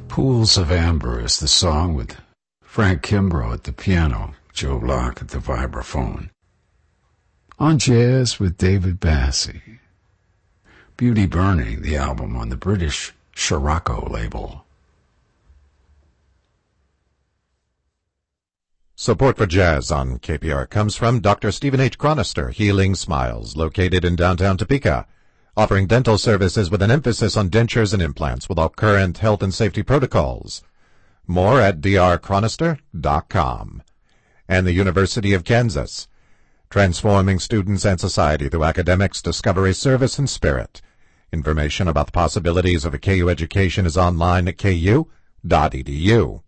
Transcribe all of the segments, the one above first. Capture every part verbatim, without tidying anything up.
Pools of Amber is the song with Frank Kimbrough at the piano, Joe Locke at the vibraphone. On Jazz with David Bassie. Beauty Burning, the album on the British Scirocco label. Support for Jazz on K P R comes from Doctor Stephen H. Chronister, Healing Smiles, located in downtown Topeka, offering dental services with an emphasis on dentures and implants with all current health and safety protocols. More at d r chronister dot com. And the University of Kansas, transforming students and society through academics, discovery, service, and spirit. Information about the possibilities of a K U education is online at k u dot e d u.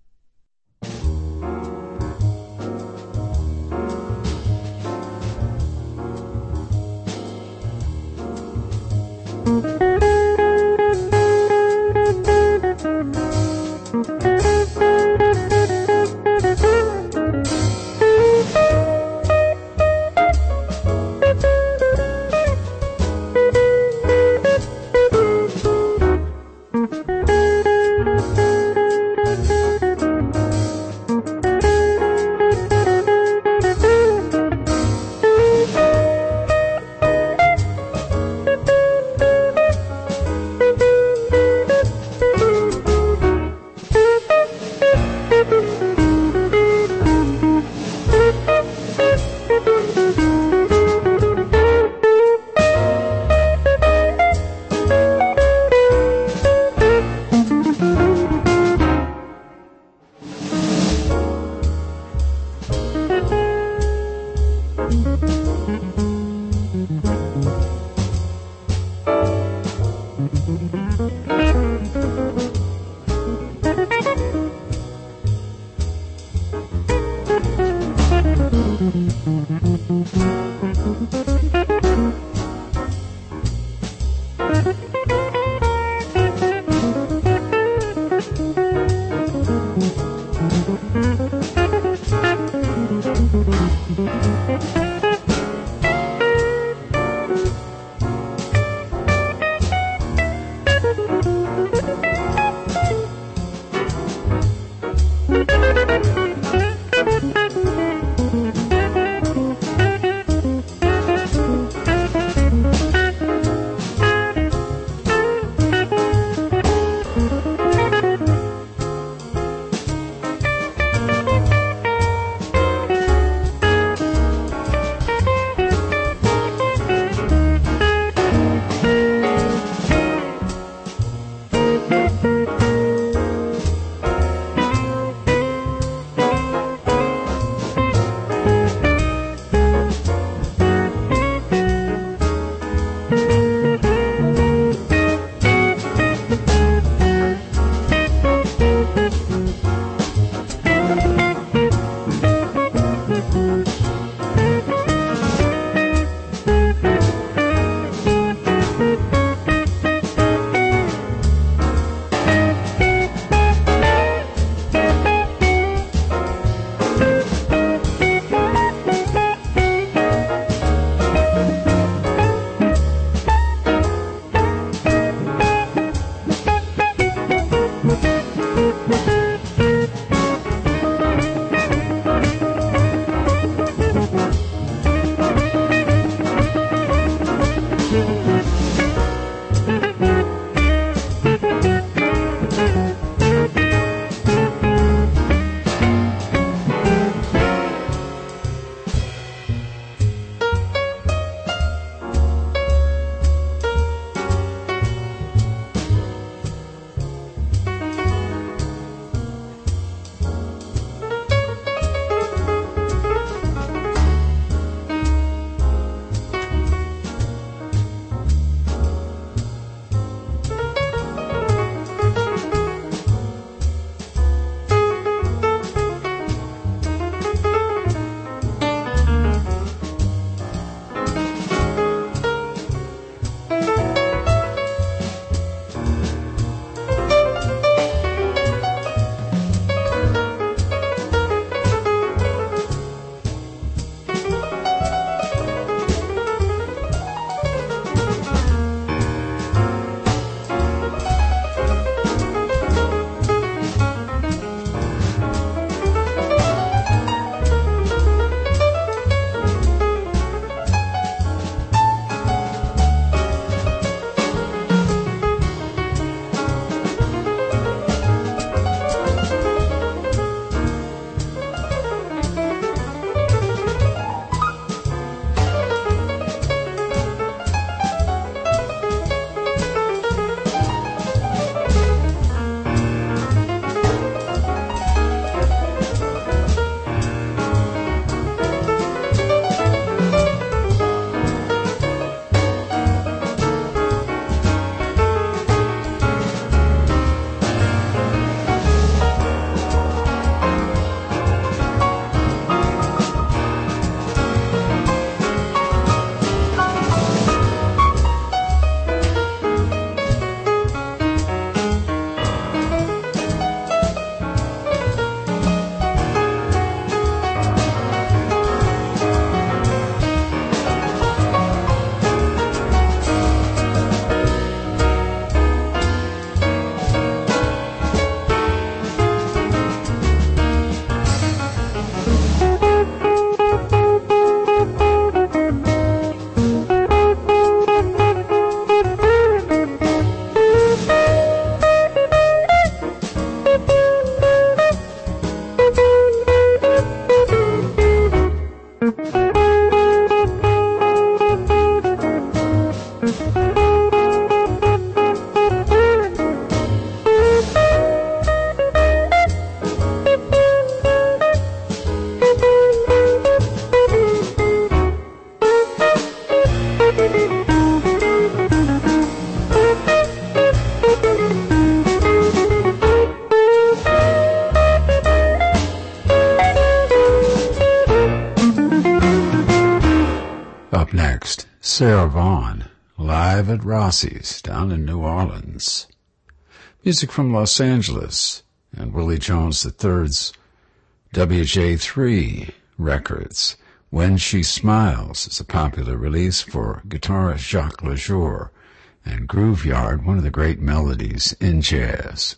Up next, Sarah Vaughan, live at Rossi's down in New Orleans. Music from Los Angeles and Willie Jones the third's W J three Records. When She Smiles is a popular release for guitarist Jacques Lejour, and Groove Yard, one of the great melodies in jazz.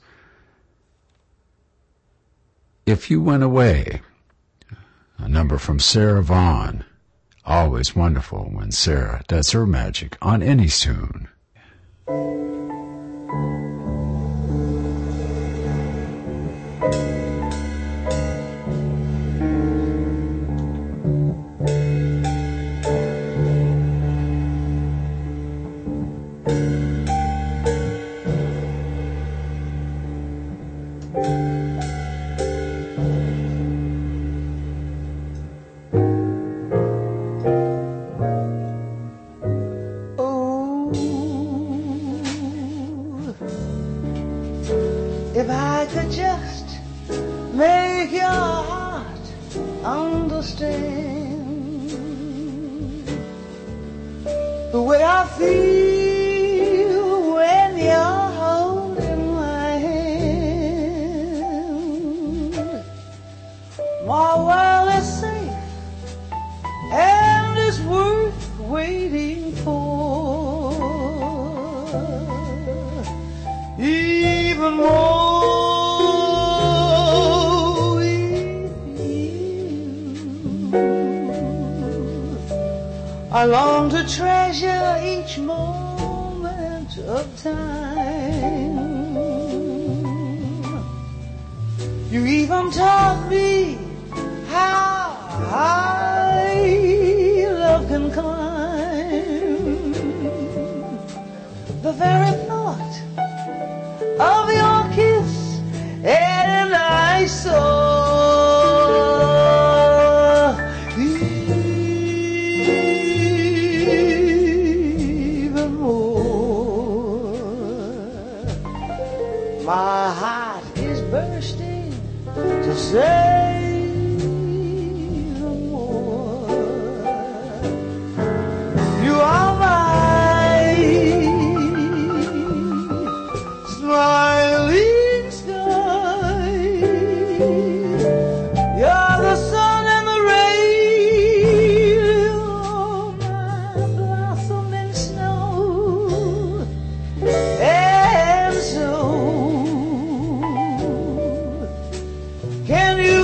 If You Went Away, a number from Sarah Vaughan. Always wonderful when Sarah does her magic on any tune. If I could just make your heart understand the way I feel when you're holding my hand, my world is safe and is worth waiting for, even more. I long to treasure each moment of time. You even taught me how high love can climb. The very thought of your kiss and I saw my heart is bursting to say no more. You are my smiling sky. You're the sun and the rain. You're my blossoming snow. And so can you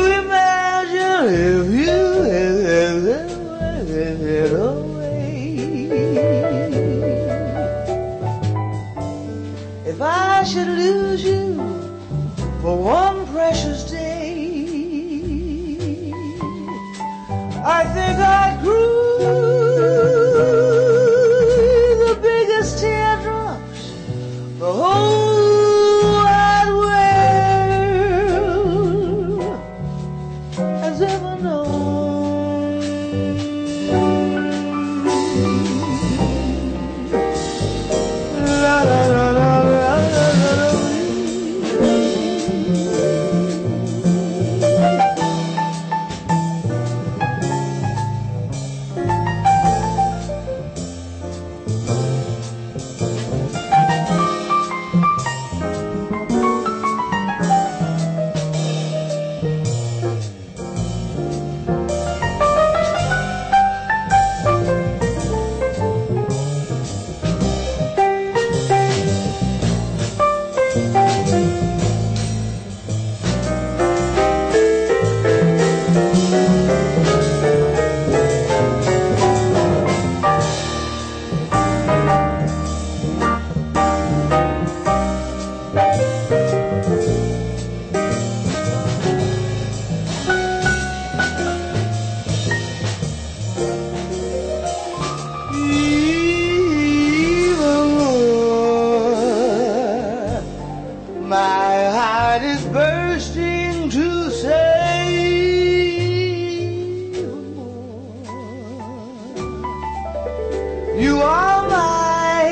You are my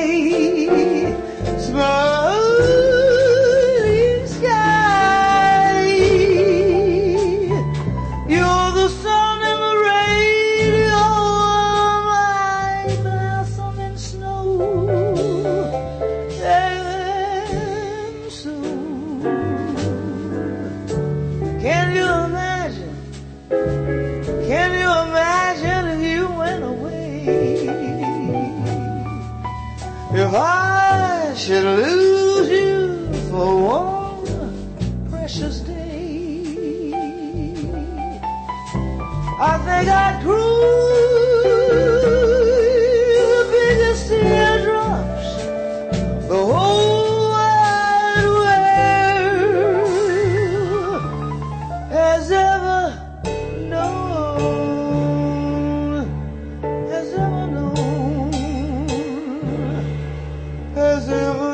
smiling sky. You're the sun and the rain. You're my blossom and snow. And so, can you imagine? Can you imagine if you went away? If I should lose you for one precious day, I think I'd cruise the biggest teardrops the whole wide world has ever known, has ever known, has ever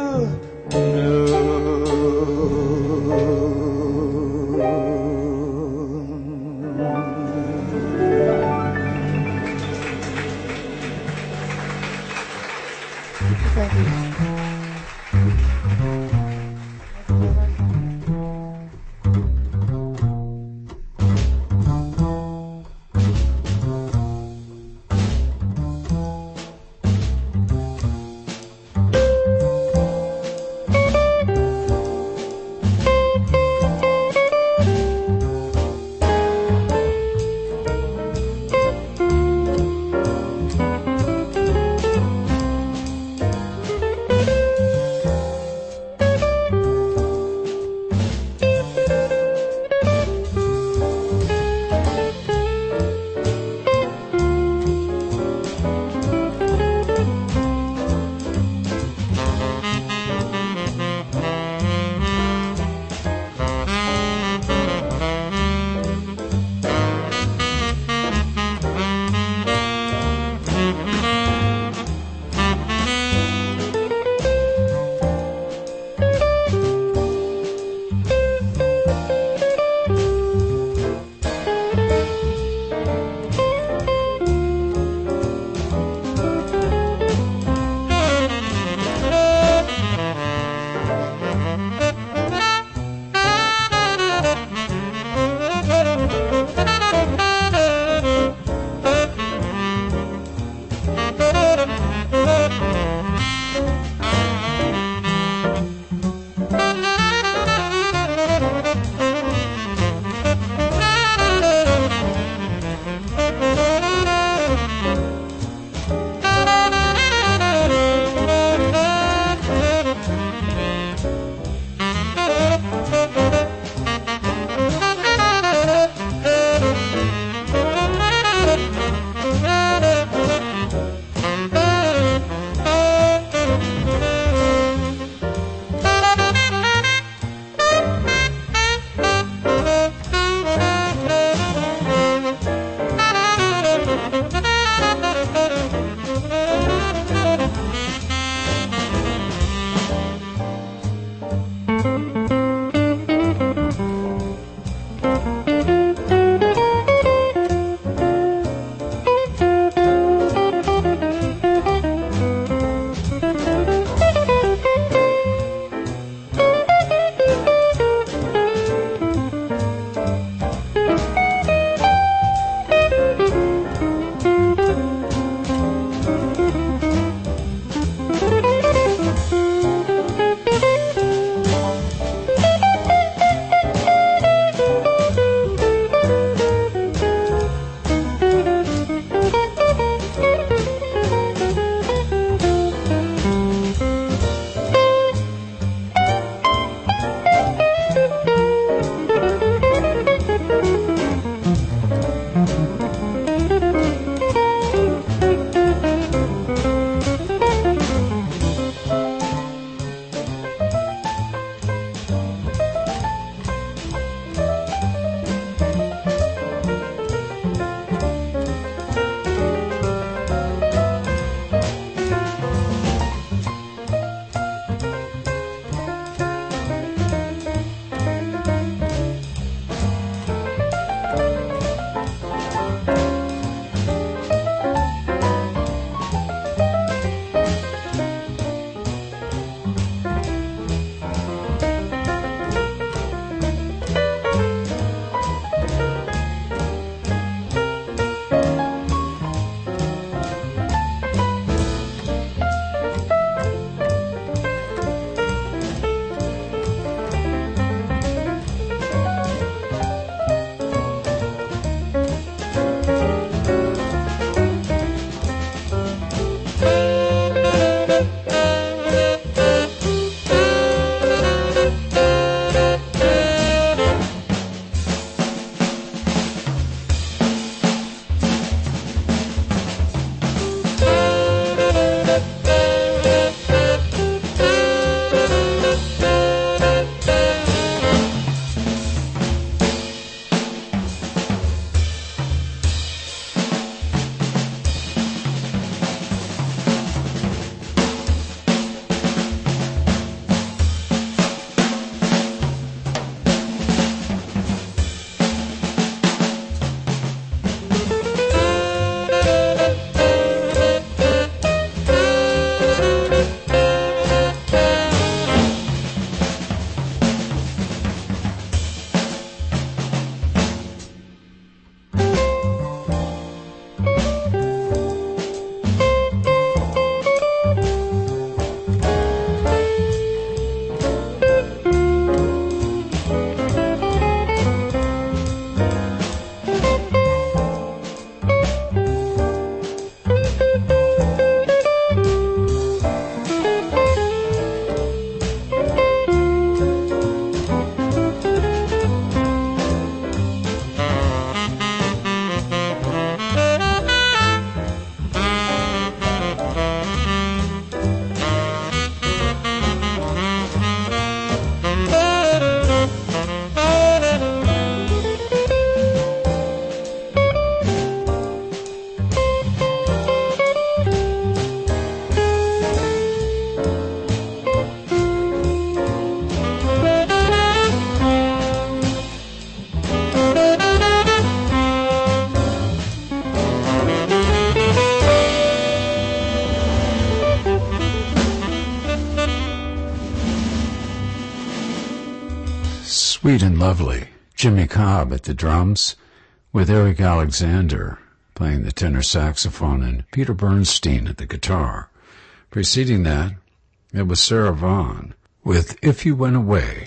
Sweet and Lovely, Jimmy Cobb at the drums, with Eric Alexander playing the tenor saxophone and Peter Bernstein at the guitar. Preceding that, it was Sarah Vaughan with If You Went Away.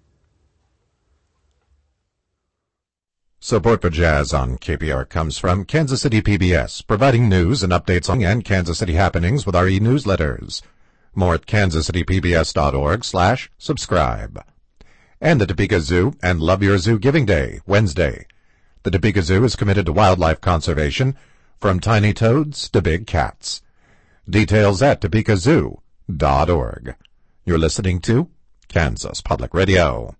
Support for Jazz on K P R comes from Kansas City P B S, providing news and updates on and Kansas City happenings with our e-newsletters. More at kansas city p b s dot org slash subscribe. And the Topeka Zoo and Love Your Zoo Giving Day, Wednesday. The Topeka Zoo is committed to wildlife conservation, from tiny toads to big cats. Details at topeka zoo dot org. You're listening to Kansas Public Radio.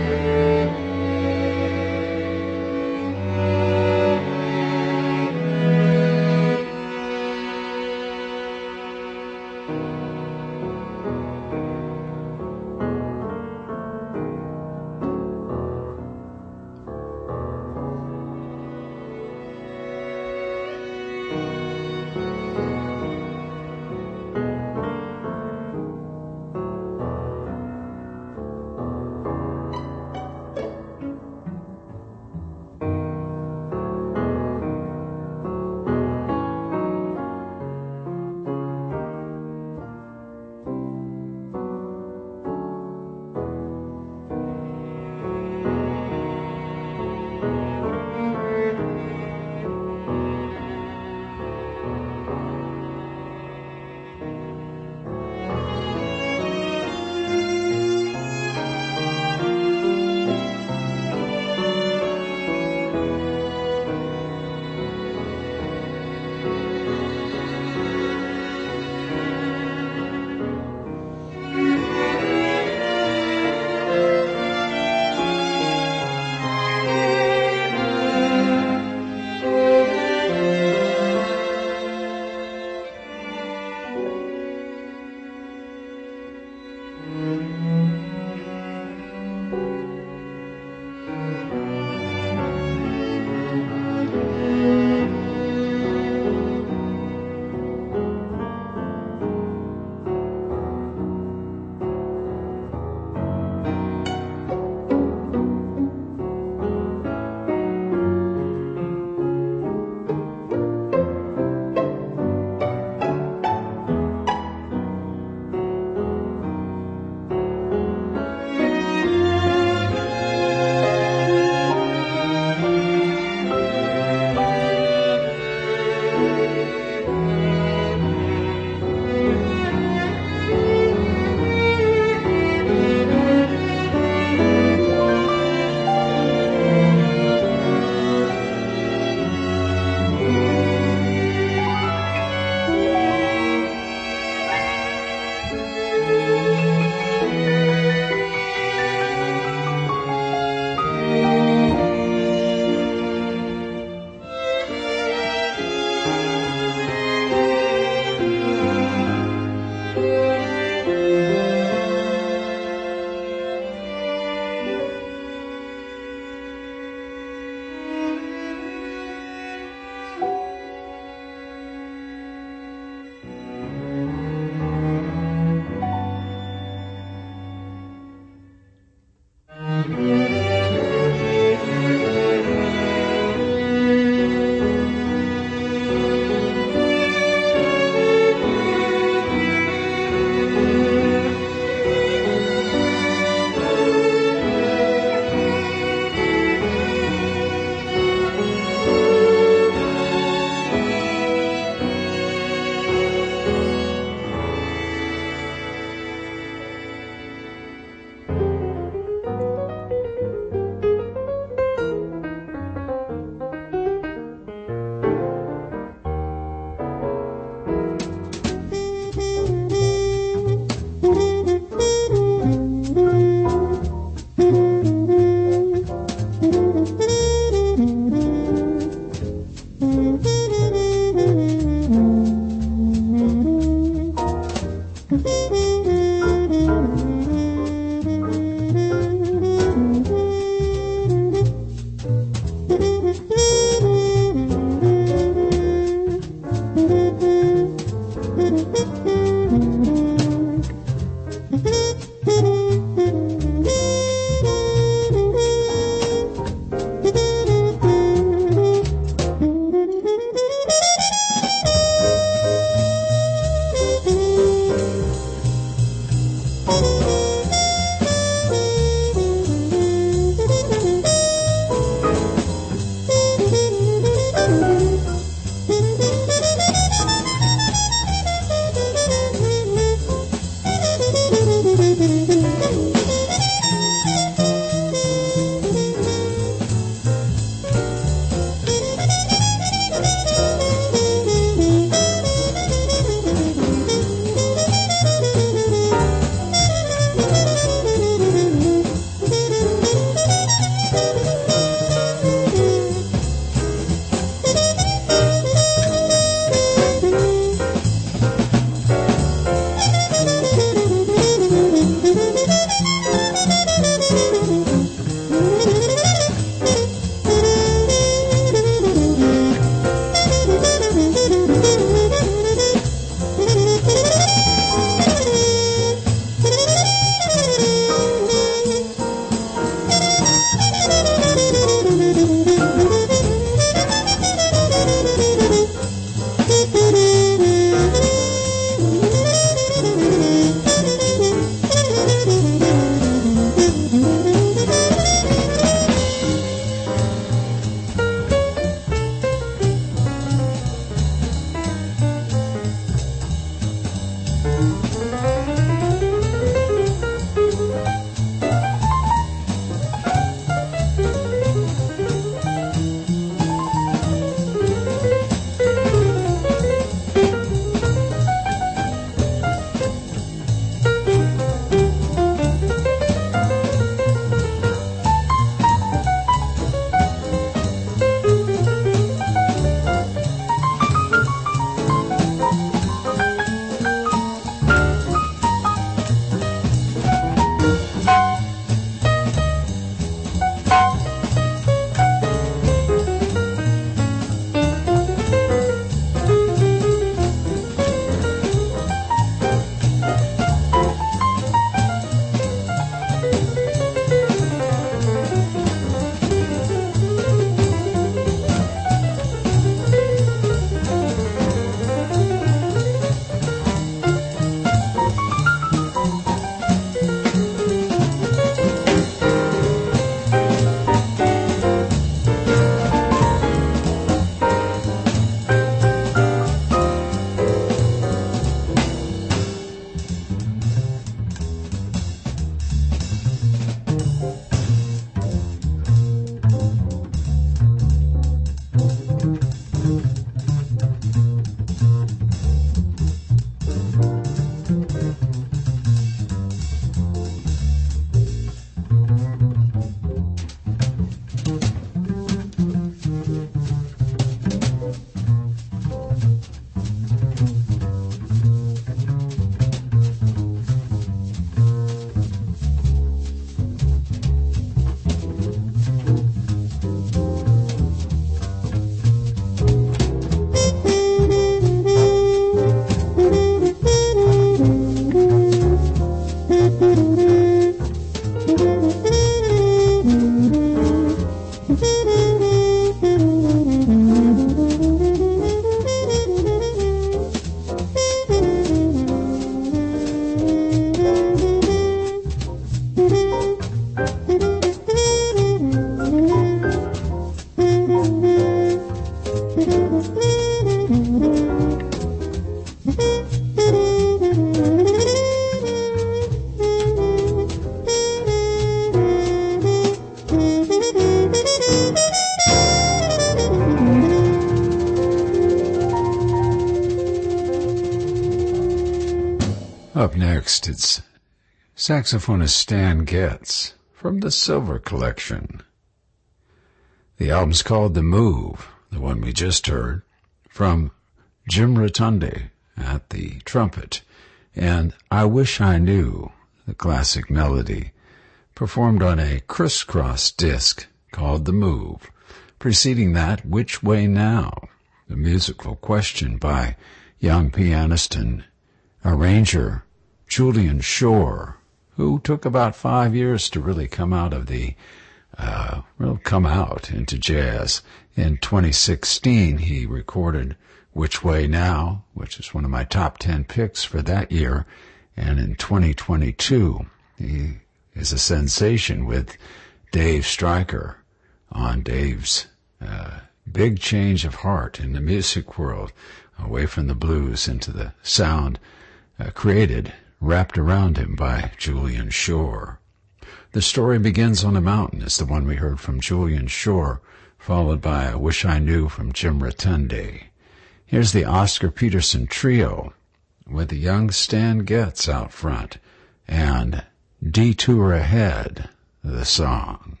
Up next, it's saxophonist Stan Getz from the Silver Collection. The album's called The Move, the one we just heard, from Jim Rotundi at the trumpet, and I Wish I Knew, the classic melody, performed on a crisscross disc called The Move. Preceding that, Which Way Now, the musical question by young pianist and arranger Julian Shore, who took about five years to really come out of the, uh, well, come out into jazz. In twenty sixteen, he recorded Which Way Now, which is one of my top ten picks for that year. And in twenty twenty-two, he is a sensation with Dave Stryker on Dave's uh, big change of heart in the music world, away from the blues into the sound uh, created, wrapped around him by Julian Shore. The Story Begins on a Mountain is the one we heard from Julian Shore, followed by I Wish I Knew from Jim Rotundi. Here's the Oscar Peterson Trio with the young Stan Getz out front, and Detour Ahead, the song.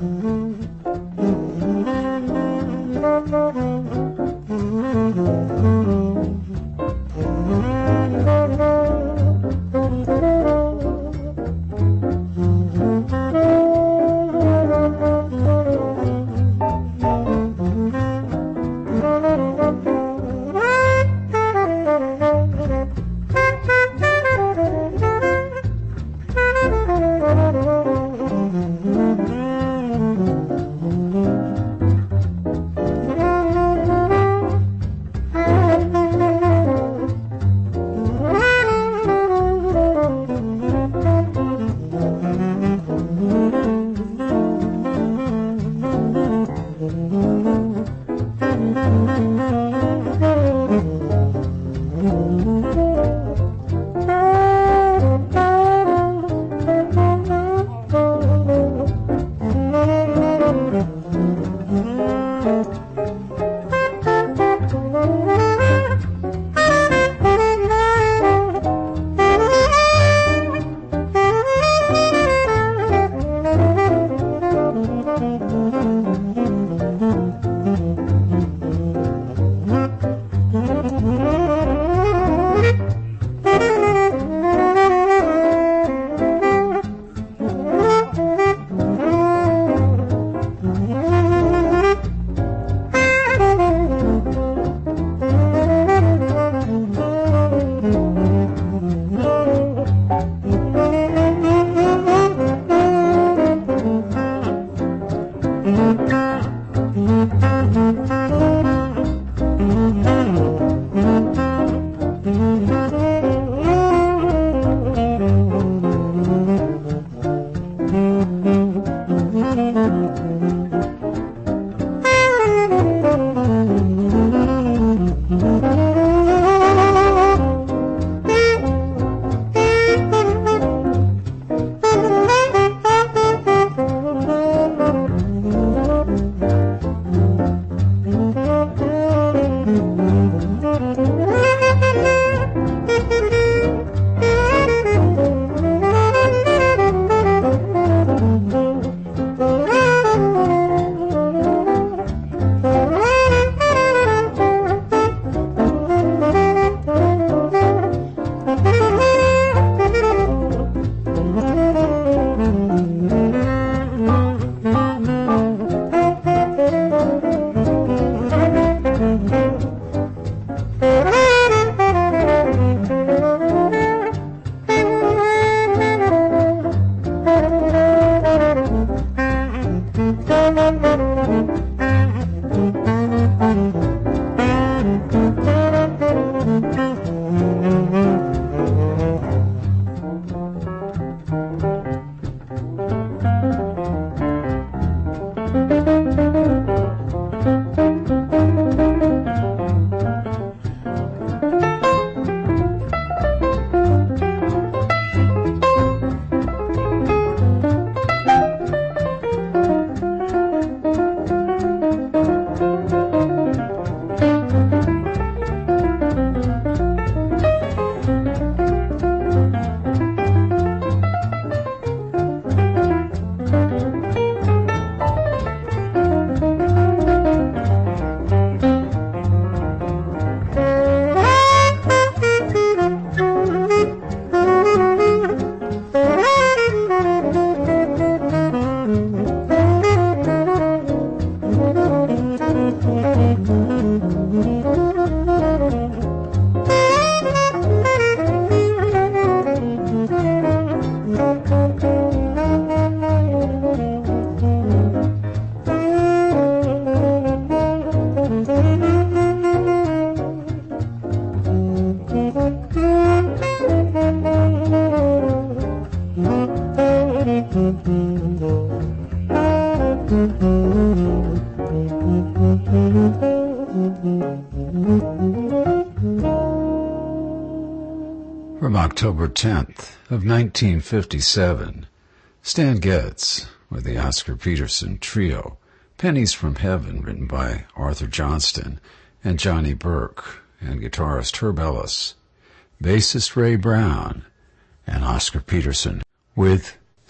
From October tenth of nineteen fifty-seven, Stan Getz with the Oscar Peterson Trio, Pennies from Heaven, written by Arthur Johnston and Johnny Burke, and guitarist Herb Ellis, bassist Ray Brown, and Oscar Peterson with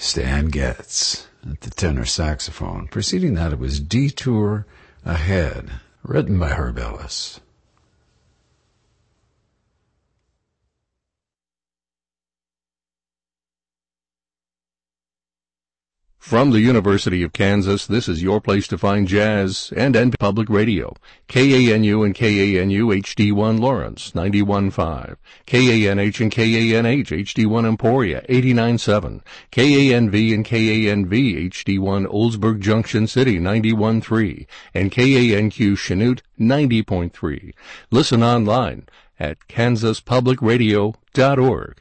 Stan Getz at the tenor saxophone. Preceding that, it was Detour Ahead, written by Herb Ellis. From the University of Kansas, this is your place to find jazz and N P Public Radio. K A N U and K A N U H D one Lawrence, ninety-one point five. K A N H and K A N H H D one Emporia, eighty-nine point seven. K A N V and K A N V H D one Oldsburg Junction City, ninety-one point three. And K A N Q Chanute, ninety point three. Listen online at kansas public radio dot org.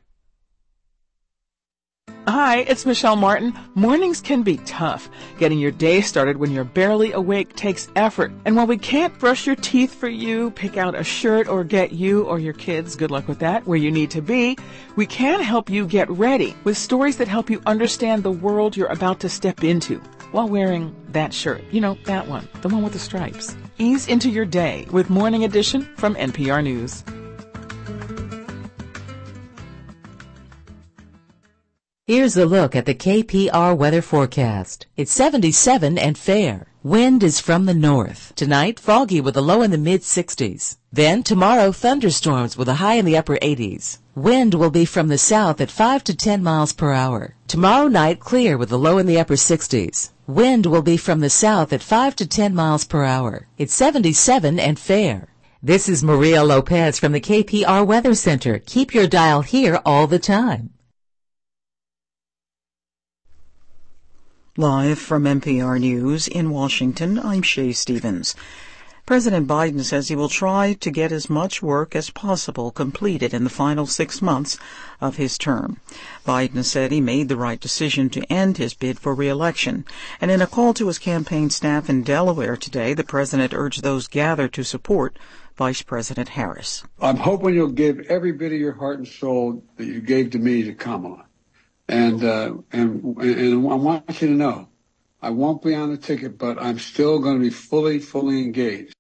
Hi, it's Michelle Martin. Mornings can be tough. Getting your day started when you're barely awake takes effort. And while we can't brush your teeth for you, pick out a shirt, or get you or your kids, good luck with that, where you need to be, we can help you get ready with stories that help you understand the world you're about to step into while wearing that shirt. You know, that one, the one with the stripes. Ease into your day with Morning Edition from N P R News. Here's a look at the K P R weather forecast. It's seventy-seven and fair. Wind is from the north. Tonight, foggy with a low in the mid sixties. Then tomorrow, thunderstorms with a high in the upper eighties. Wind will be from the south at five to ten miles per hour. Tomorrow night, clear with a low in the upper sixties. Wind will be from the south at five to ten miles per hour. It's seventy-seven and fair. This is Maria Lopez from the K P R Weather Center. Keep your dial here all the time. Live from N P R News in Washington, I'm Shay Stevens. President Biden says he will try to get as much work as possible completed in the final six months of his term. Biden said he made the right decision to end his bid for re-election. And in a call to his campaign staff in Delaware today, the president urged those gathered to support Vice President Harris. I'm hoping you'll give every bit of your heart and soul that you gave to me to Kamala. And, uh, and, and I want you to know, I won't be on the ticket, but I'm still going to be fully, fully engaged.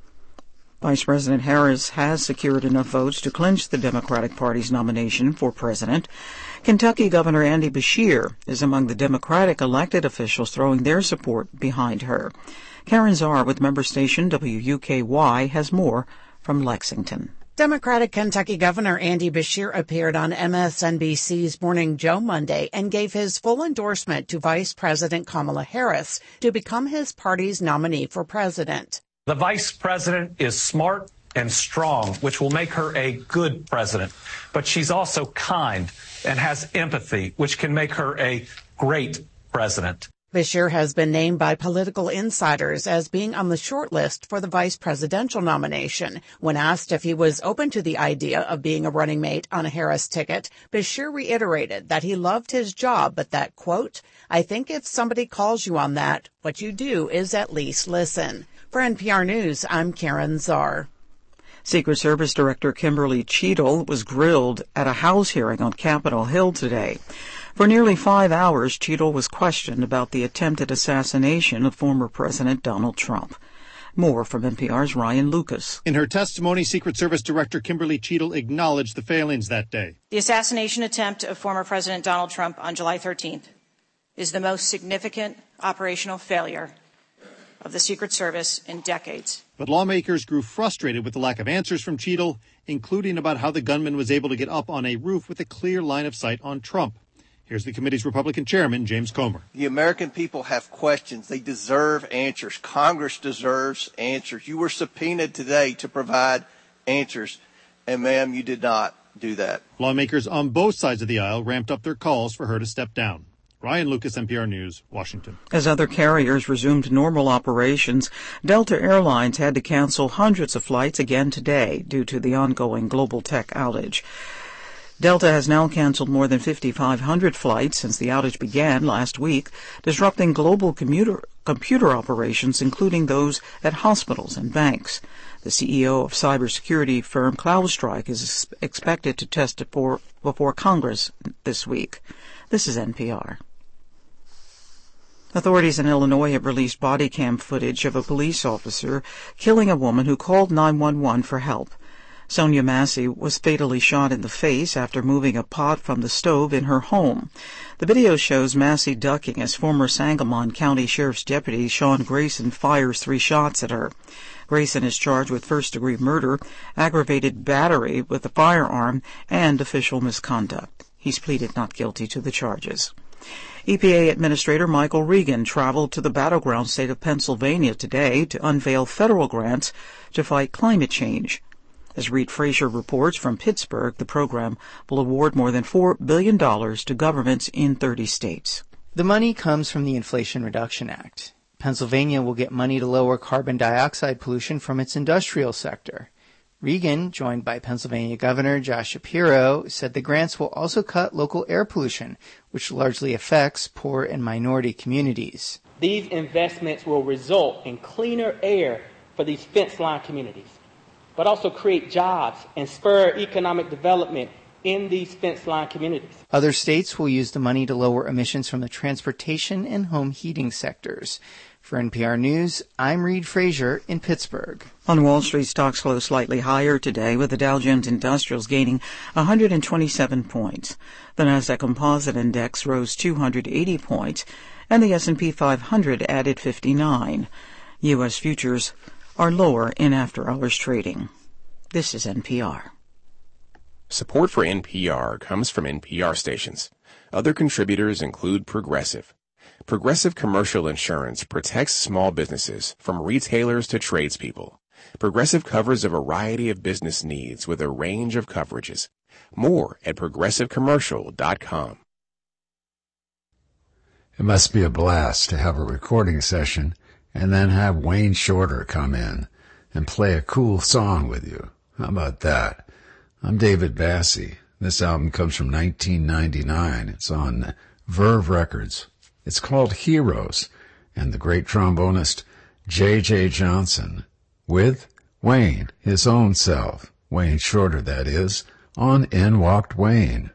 Vice President Harris has secured enough votes to clinch the Democratic Party's nomination for president. Kentucky Governor Andy Beshear is among the Democratic elected officials throwing their support behind her. Karen Czar with member station W U K Y has more from Lexington. Democratic Kentucky Governor Andy Beshear appeared on M S N B C's Morning Joe Monday and gave his full endorsement to Vice President Kamala Harris to become his party's nominee for president. The vice president is smart and strong, which will make her a good president. But she's also kind and has empathy, which can make her a great president. Beshear has been named by political insiders as being on the short list for the vice presidential nomination. When asked if he was open to the idea of being a running mate on a Harris ticket, Beshear reiterated that he loved his job, but that, quote, I think if somebody calls you on that, what you do is at least listen. For N P R News, I'm Karen Czar. Secret Service Director Kimberly Cheadle was grilled at a House hearing on Capitol Hill today. For nearly five hours, Cheadle was questioned about the attempted assassination of former President Donald Trump. More from N P R's Ryan Lucas. In her testimony, Secret Service Director Kimberly Cheadle acknowledged the failings that day. The assassination attempt of former President Donald Trump on July thirteenth is the most significant operational failure of the Secret Service in decades. But lawmakers grew frustrated with the lack of answers from Cheadle, including about how the gunman was able to get up on a roof with a clear line of sight on Trump. Here's the committee's Republican chairman, James Comer. The American people have questions. They deserve answers. Congress deserves answers. You were subpoenaed today to provide answers, and ma'am, you did not do that. Lawmakers on both sides of the aisle ramped up their calls for her to step down. Ryan Lucas, N P R News, Washington. As other carriers resumed normal operations, Delta Airlines had to cancel hundreds of flights again today due to the ongoing global tech outage. Delta has now canceled more than fifty-five hundred flights since the outage began last week, disrupting global commuter, computer operations, including those at hospitals and banks. The C E O of cybersecurity firm CrowdStrike is expected to testify before Congress this week. This is N P R. Authorities in Illinois have released body cam footage of a police officer killing a woman who called nine one one for help. Sonia Massey was fatally shot in the face after moving a pot from the stove in her home. The video shows Massey ducking as former Sangamon County Sheriff's Deputy Sean Grayson fires three shots at her. Grayson is charged with first-degree murder, aggravated battery with a firearm, and official misconduct. He's pleaded not guilty to the charges. E P A Administrator Michael Regan traveled to the battleground state of Pennsylvania today to unveil federal grants to fight climate change. As Reed Frazier reports from Pittsburgh, the program will award more than four billion dollars to governments in thirty states. The money comes from the Inflation Reduction Act. Pennsylvania will get money to lower carbon dioxide pollution from its industrial sector. Regan, joined by Pennsylvania Governor Josh Shapiro, said the grants will also cut local air pollution, which largely affects poor and minority communities. These investments will result in cleaner air for these fence line communities, but also create jobs and spur economic development in these fence line communities. Other states will use the money to lower emissions from the transportation and home heating sectors. For N P R News, I'm Reed Frazier in Pittsburgh. On Wall Street, stocks closed slightly higher today, with the Dow Jones Industrials gaining one hundred twenty-seven points. The Nasdaq Composite Index rose two hundred eighty points, and the S and P five hundred added fifty-nine. U S futures are lower in after-hours trading. This is N P R. Support for N P R comes from N P R stations. Other contributors include Progressive. Progressive Commercial Insurance protects small businesses from retailers to tradespeople. Progressive covers a variety of business needs with a range of coverages. More at progressive commercial dot com. It must be a blast to have a recording session and then have Wayne Shorter come in and play a cool song with you. How about that? I'm David Bassey. This album comes from nineteen ninety-nine. It's on Verve Records. It's called Heroes, and the great trombonist J J Johnson with Wayne, his own self, Wayne Shorter, that is, on In Walked Wayne.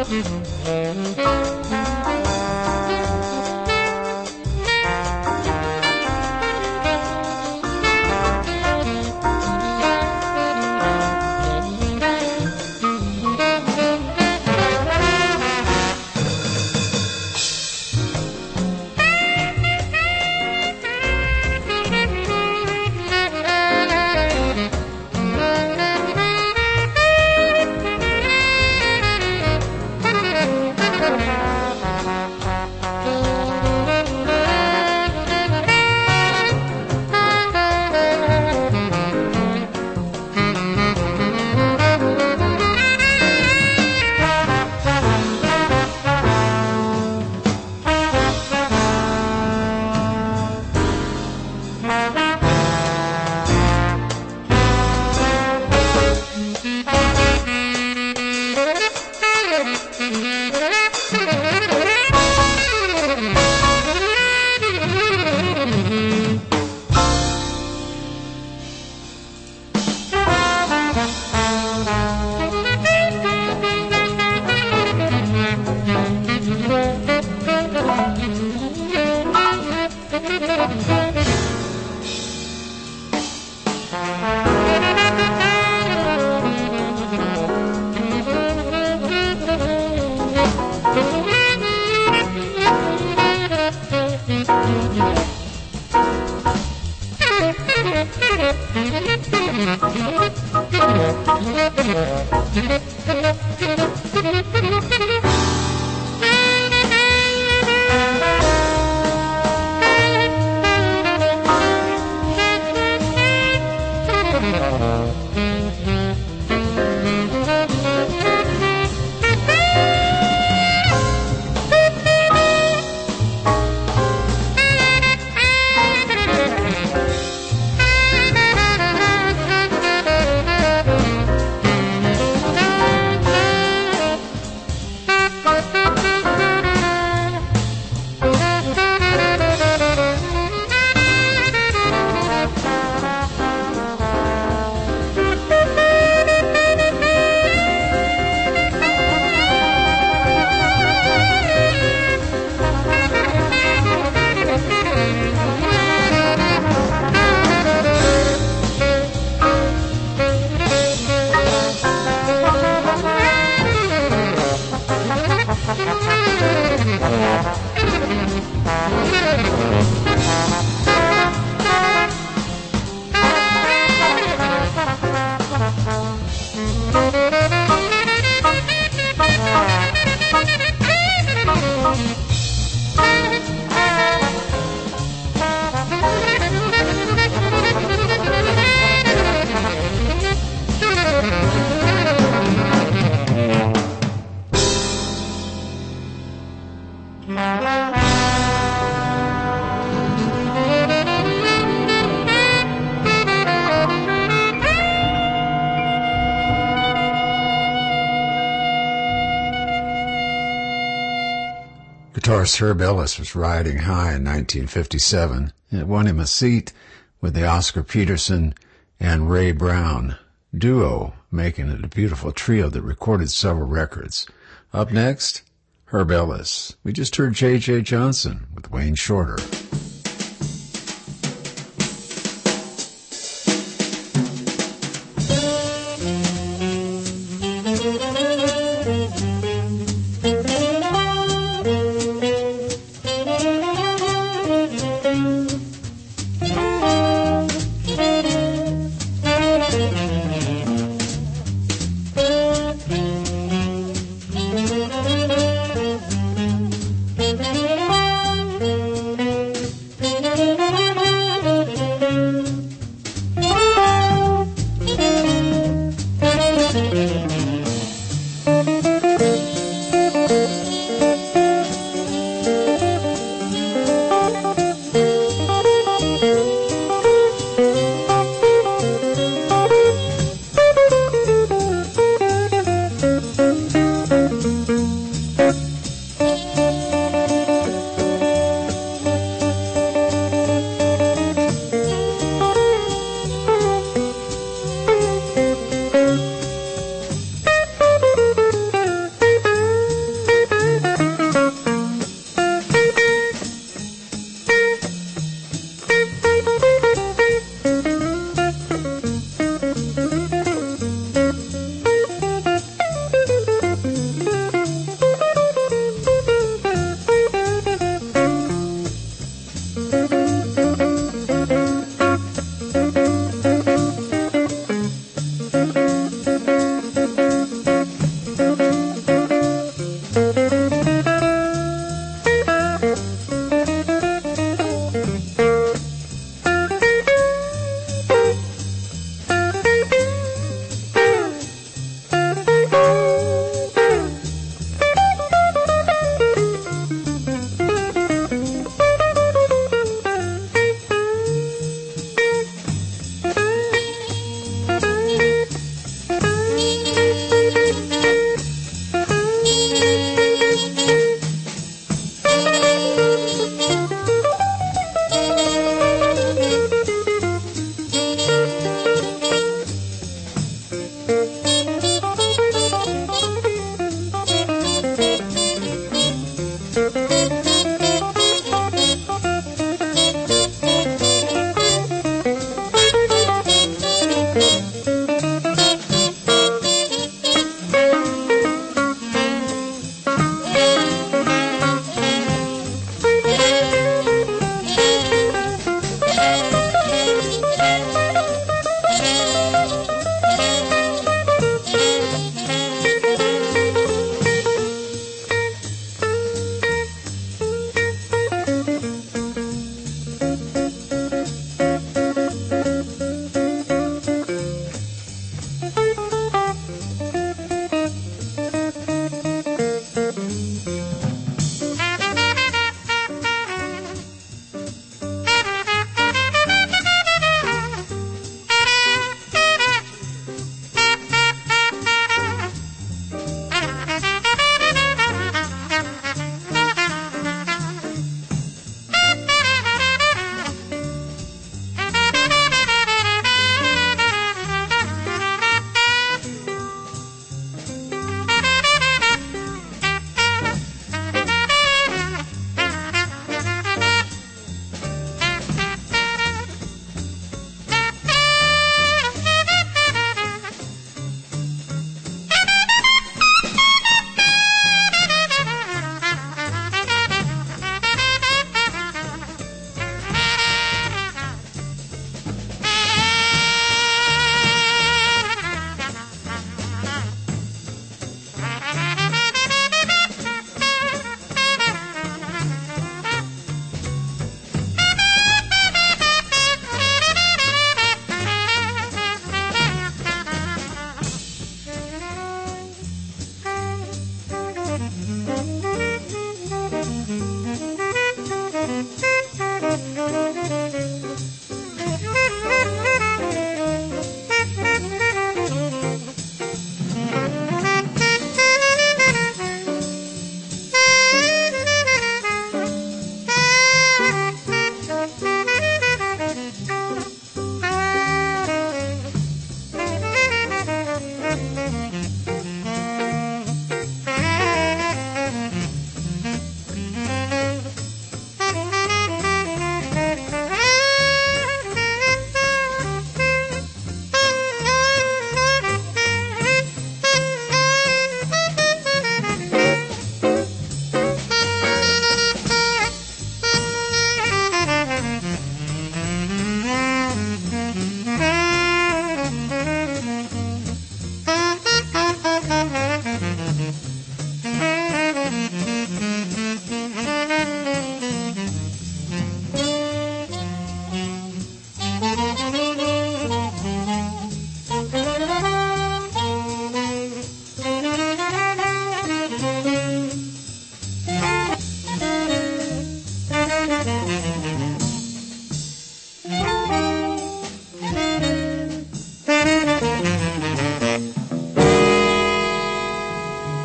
Guitarist Herb Ellis was riding high in nineteen fifty-seven. It won him a seat with the Oscar Peterson and Ray Brown duo, making it a beautiful trio that recorded several records. Up next, Herb Ellis. We just heard J J. Johnson with Wayne Shorter.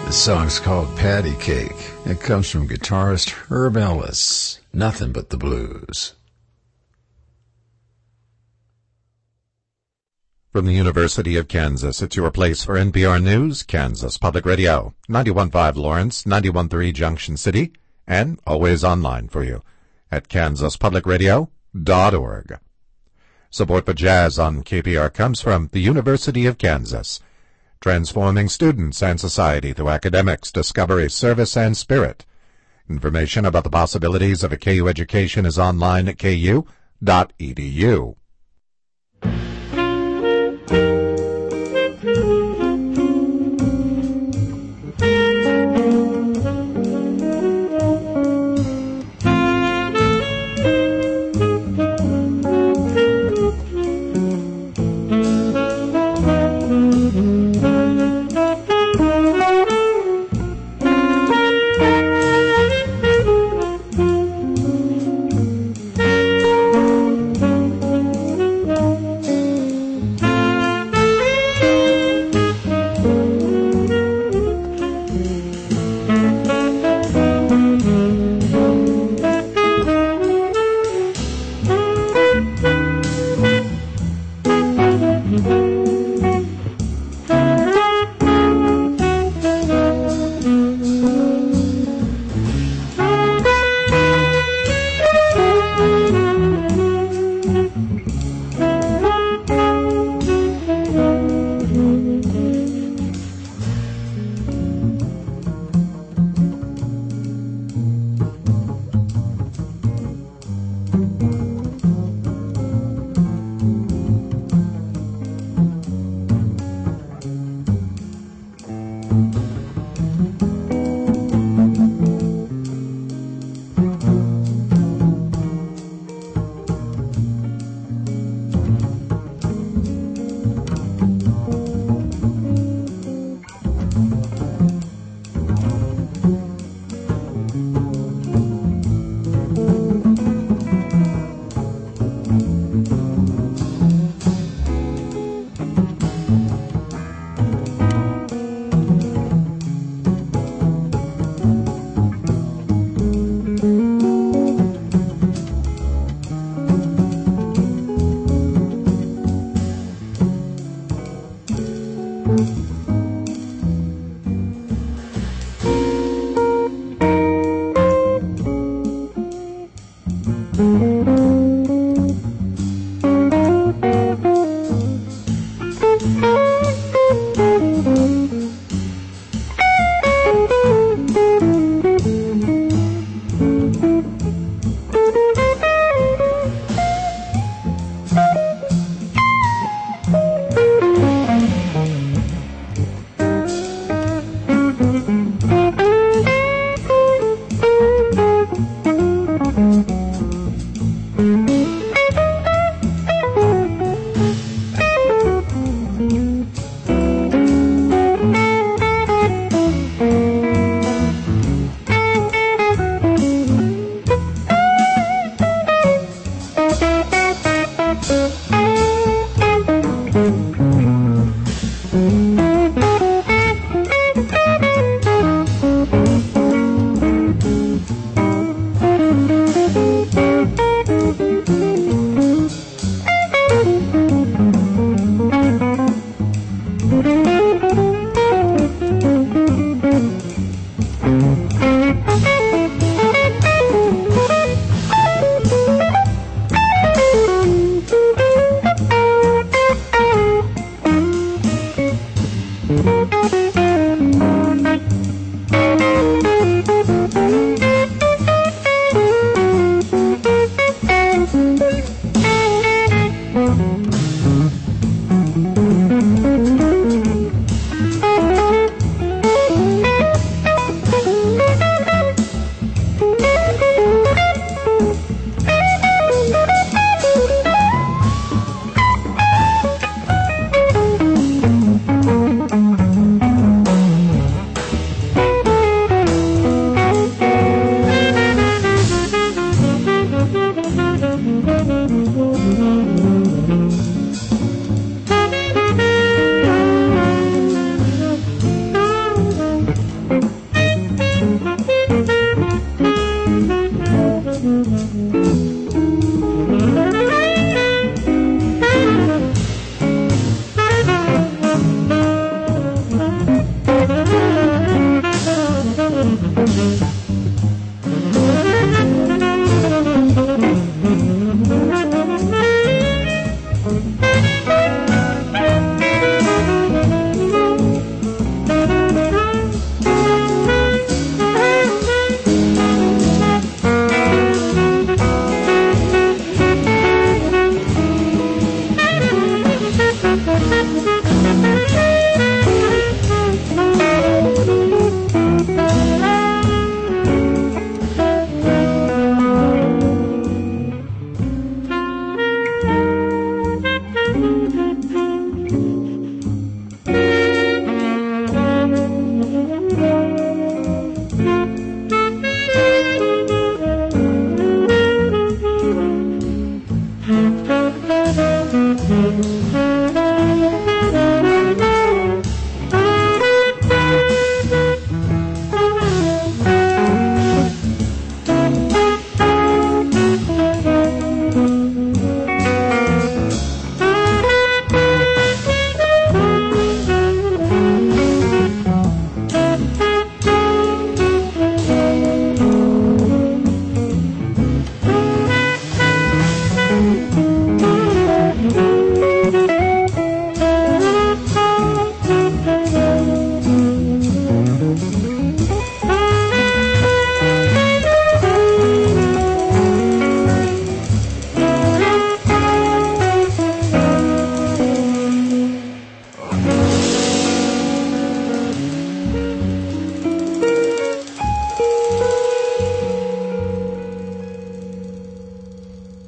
The song's called Patty Cake. It comes from guitarist Herb Ellis. Nothing but the blues. From the University of Kansas, it's your place for N P R News, Kansas Public Radio, ninety-one point five Lawrence, ninety-one point three Junction City, and always online for you at kansas public radio dot org. Support for jazz on K P R comes from the University of Kansas, transforming students and society through academics, discovery, service, and spirit. Information about the possibilities of a K U education is online at k u dot e d u.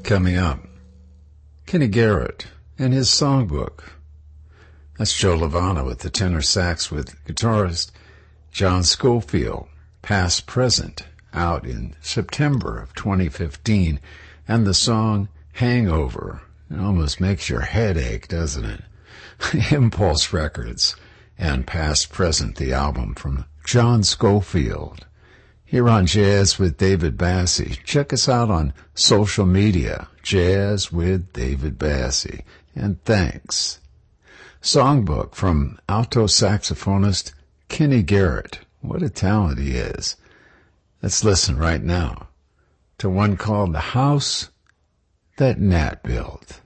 Coming up, Kenny Garrett and his songbook. That's Joe Lovano with the tenor sax with guitarist John Scofield, Past Present, out in September of twenty fifteen, and the song Hangover. It almost makes your head ache, doesn't it? Impulse Records and Past Present, the album from John Scofield. Here on Jazz with David Bassie. Check us out on social media, Jazz with David Bassie. And thanks. Songbook from alto saxophonist Kenny Garrett. What a talent he is. Let's listen right now to one called The House That Nat Built.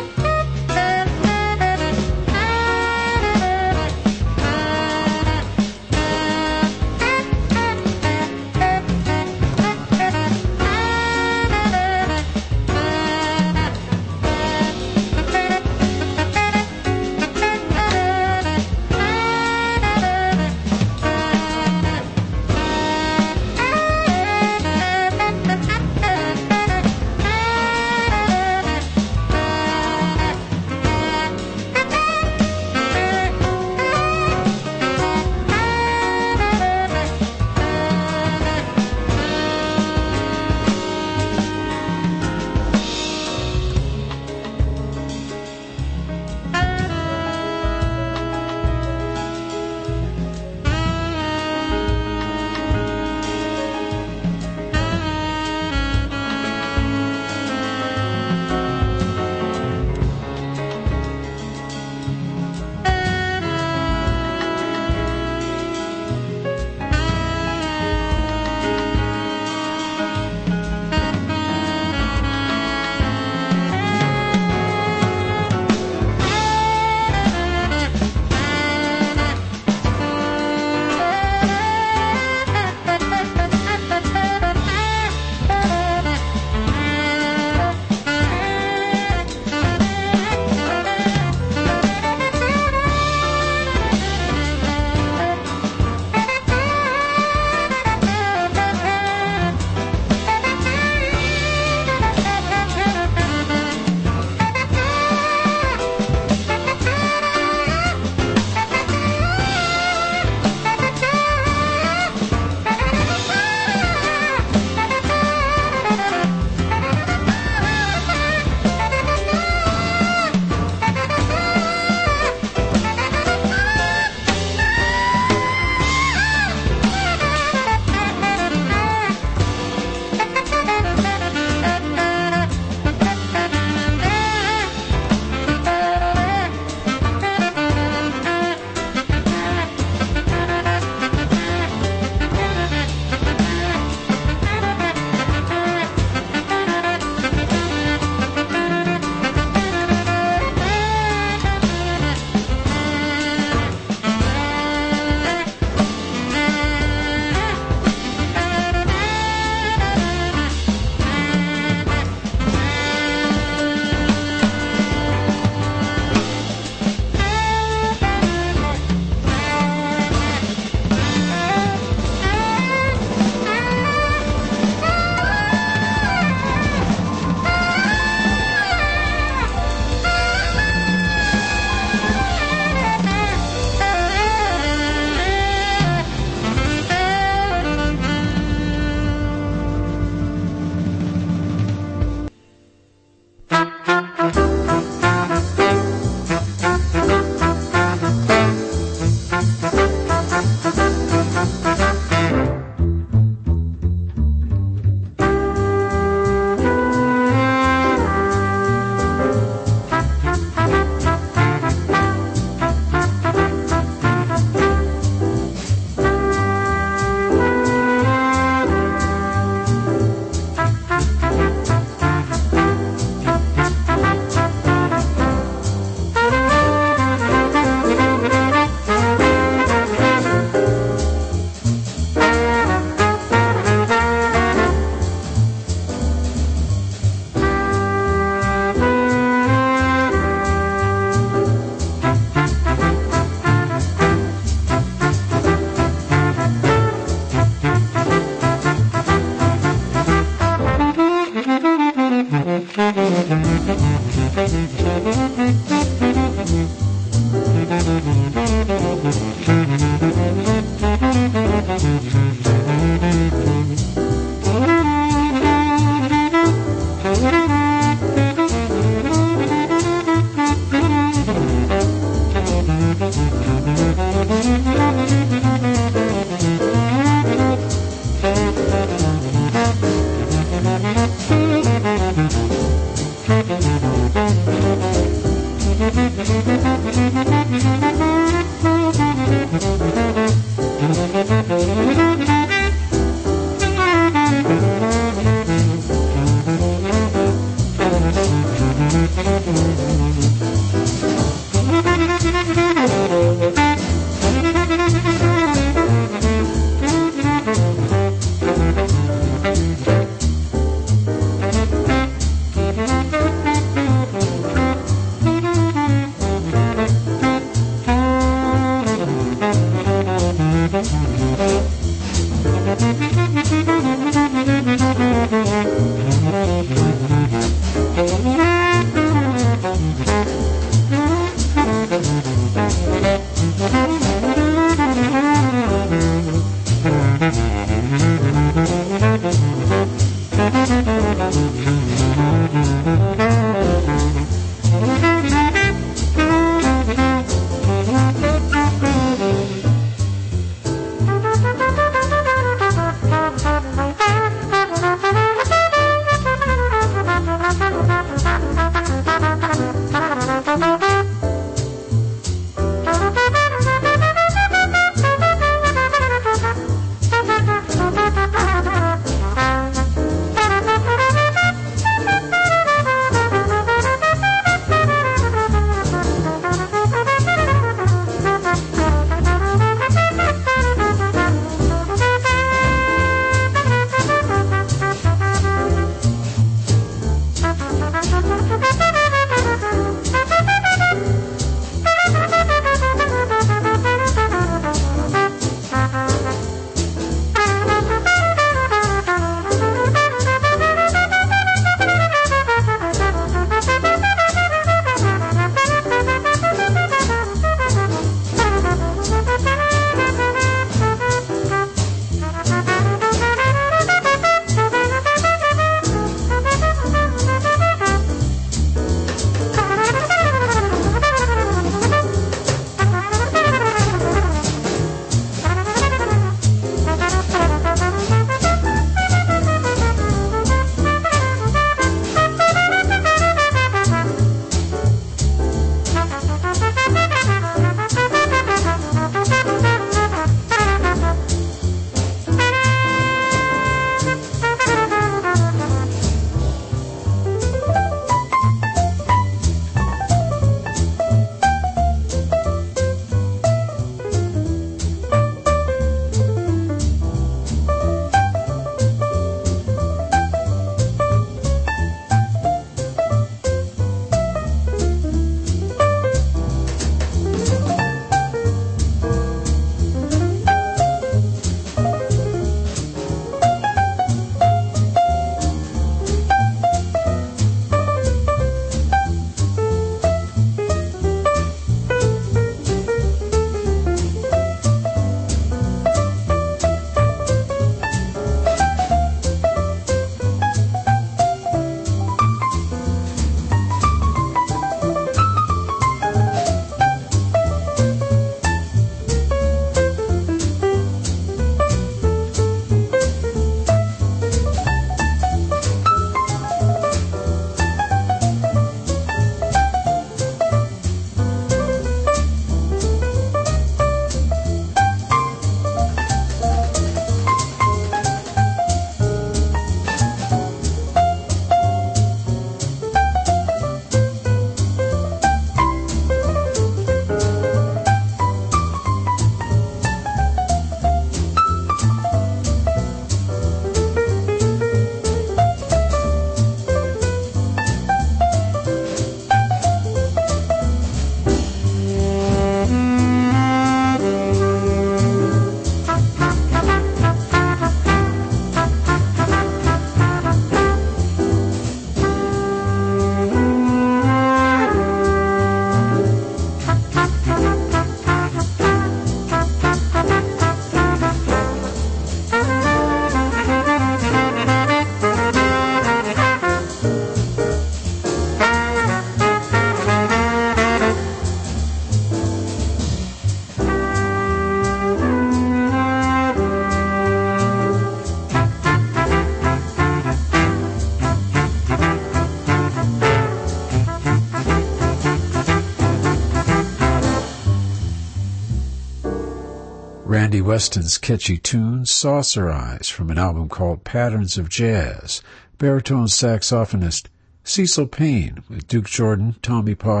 Randy Weston's catchy tune, Saucer Eyes, from an album called Patterns of Jazz. Baritone saxophonist Cecil Payne with Duke Jordan, Tommy Potter,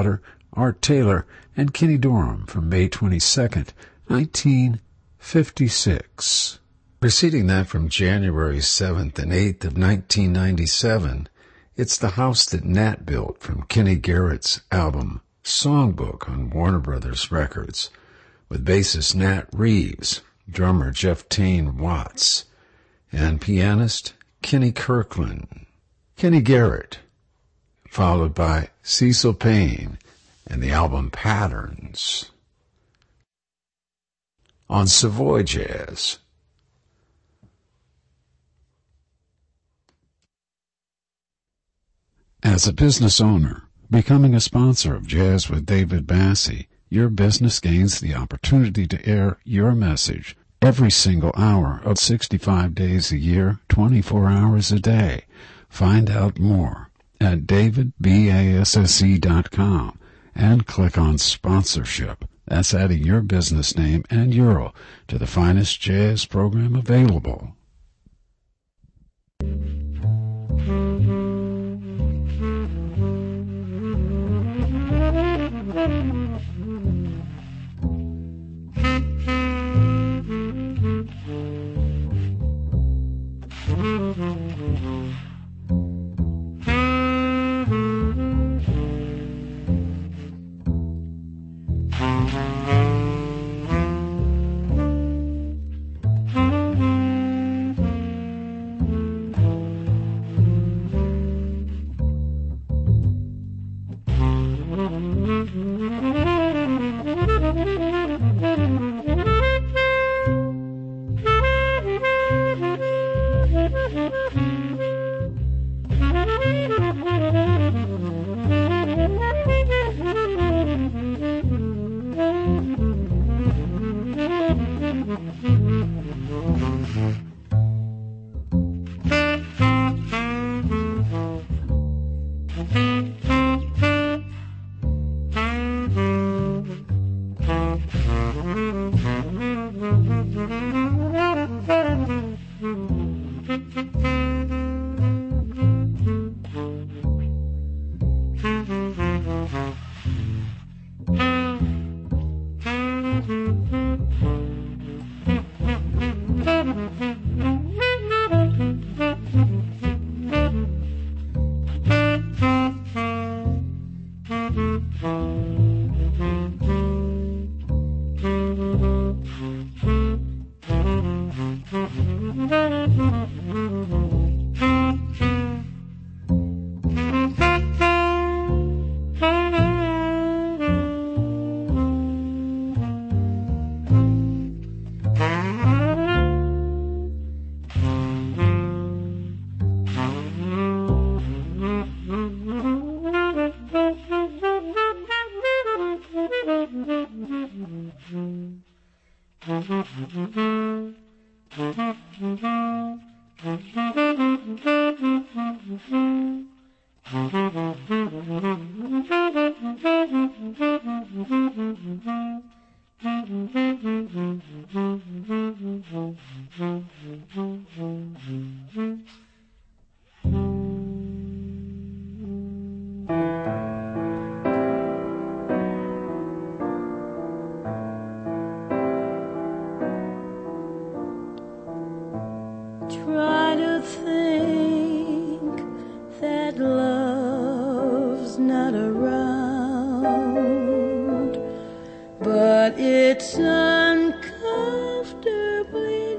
Art Taylor, and Kenny Dorham from May twenty-second, nineteen fifty-six. Preceding that from January seventh and eighth of nineteen ninety-seven, it's The House That Nat Built from Kenny Garrett's album Songbook on Warner Brothers Records, with bassist Nat Reeves, drummer Jeff Tane Watts, and pianist Kenny Kirkland. Kenny Garrett, followed by Cecil Payne and the album Patterns. On Savoy Jazz, as a business owner, becoming a sponsor of Jazz with David Bassie, your business gains the opportunity to air your message every single hour of sixty-five days a year, twenty-four hours a day. Find out more at david basse dot com and click on sponsorship. That's adding your business name and euro to the finest jazz program available. Try to think that love's not around, but it's uncomfortably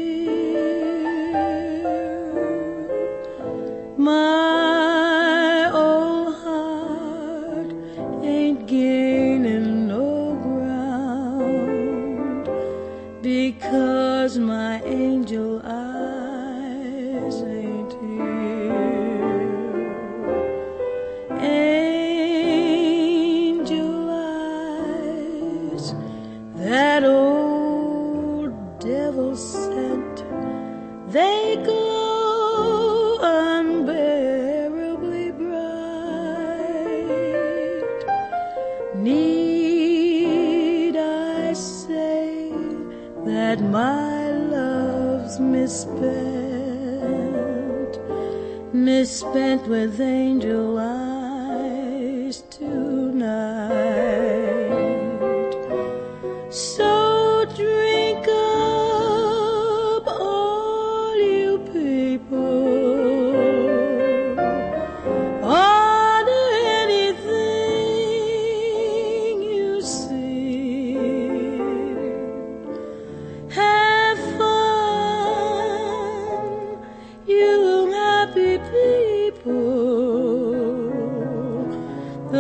near. My old heart ain't gaining no ground because my angel eyes ain't here. Angel eyes, that old devil sent, they glow unbearably bright. Need I say that my love's misspent, misspent with angel eyes tonight? So drink up, all you people. Order anything you see. Have fun, you happy people. The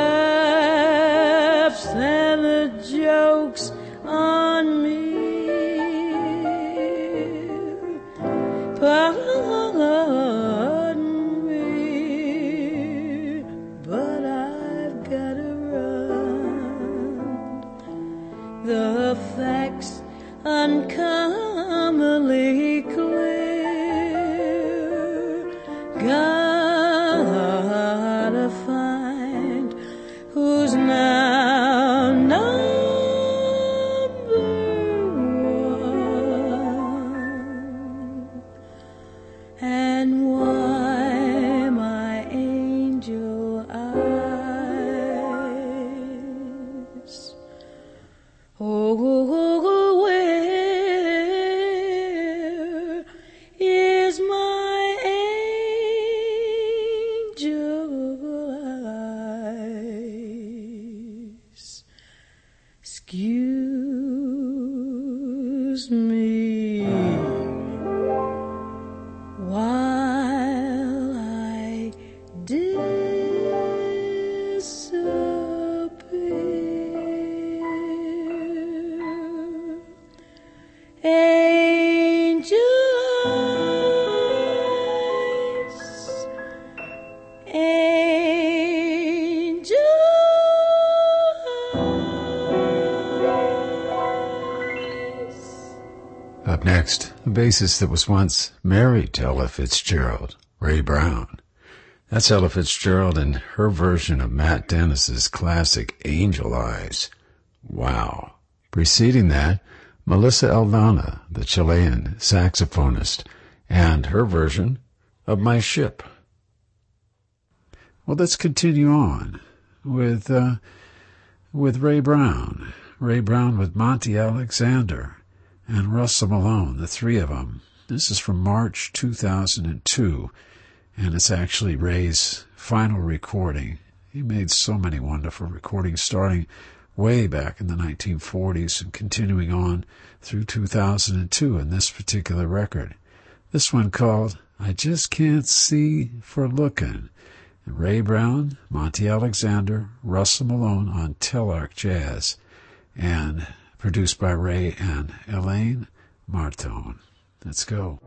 laughs and the jokes on me. Pardon me, but I've gotta run. The facts uncommonly clear. Gotta find who's now number one, and why my angel eyes. Oh, where is my angel eyes? Excuse me while I disappear. Angel eyes, angel eyes. Up next, a bassist that was once married to Ella Fitzgerald, Ray Brown. That's Ella Fitzgerald and her version of Matt Dennis's classic Angel Eyes. Wow. Preceding that, Melissa Aldana, the Chilean saxophonist, and her version of My Ship. Well, let's continue on with uh, with Ray Brown. Ray Brown with Monty Alexander and Russell Malone, the three of them. This is from March two thousand two, and it's actually Ray's final recording. He made so many wonderful recordings, starting way back in the nineteen forties and continuing on through two thousand two in this particular record. This one called I Just Can't See for Lookin'. Ray Brown, Monty Alexander, Russell Malone on Telarc Jazz, and produced by Ray and Elaine Martone. Let's go.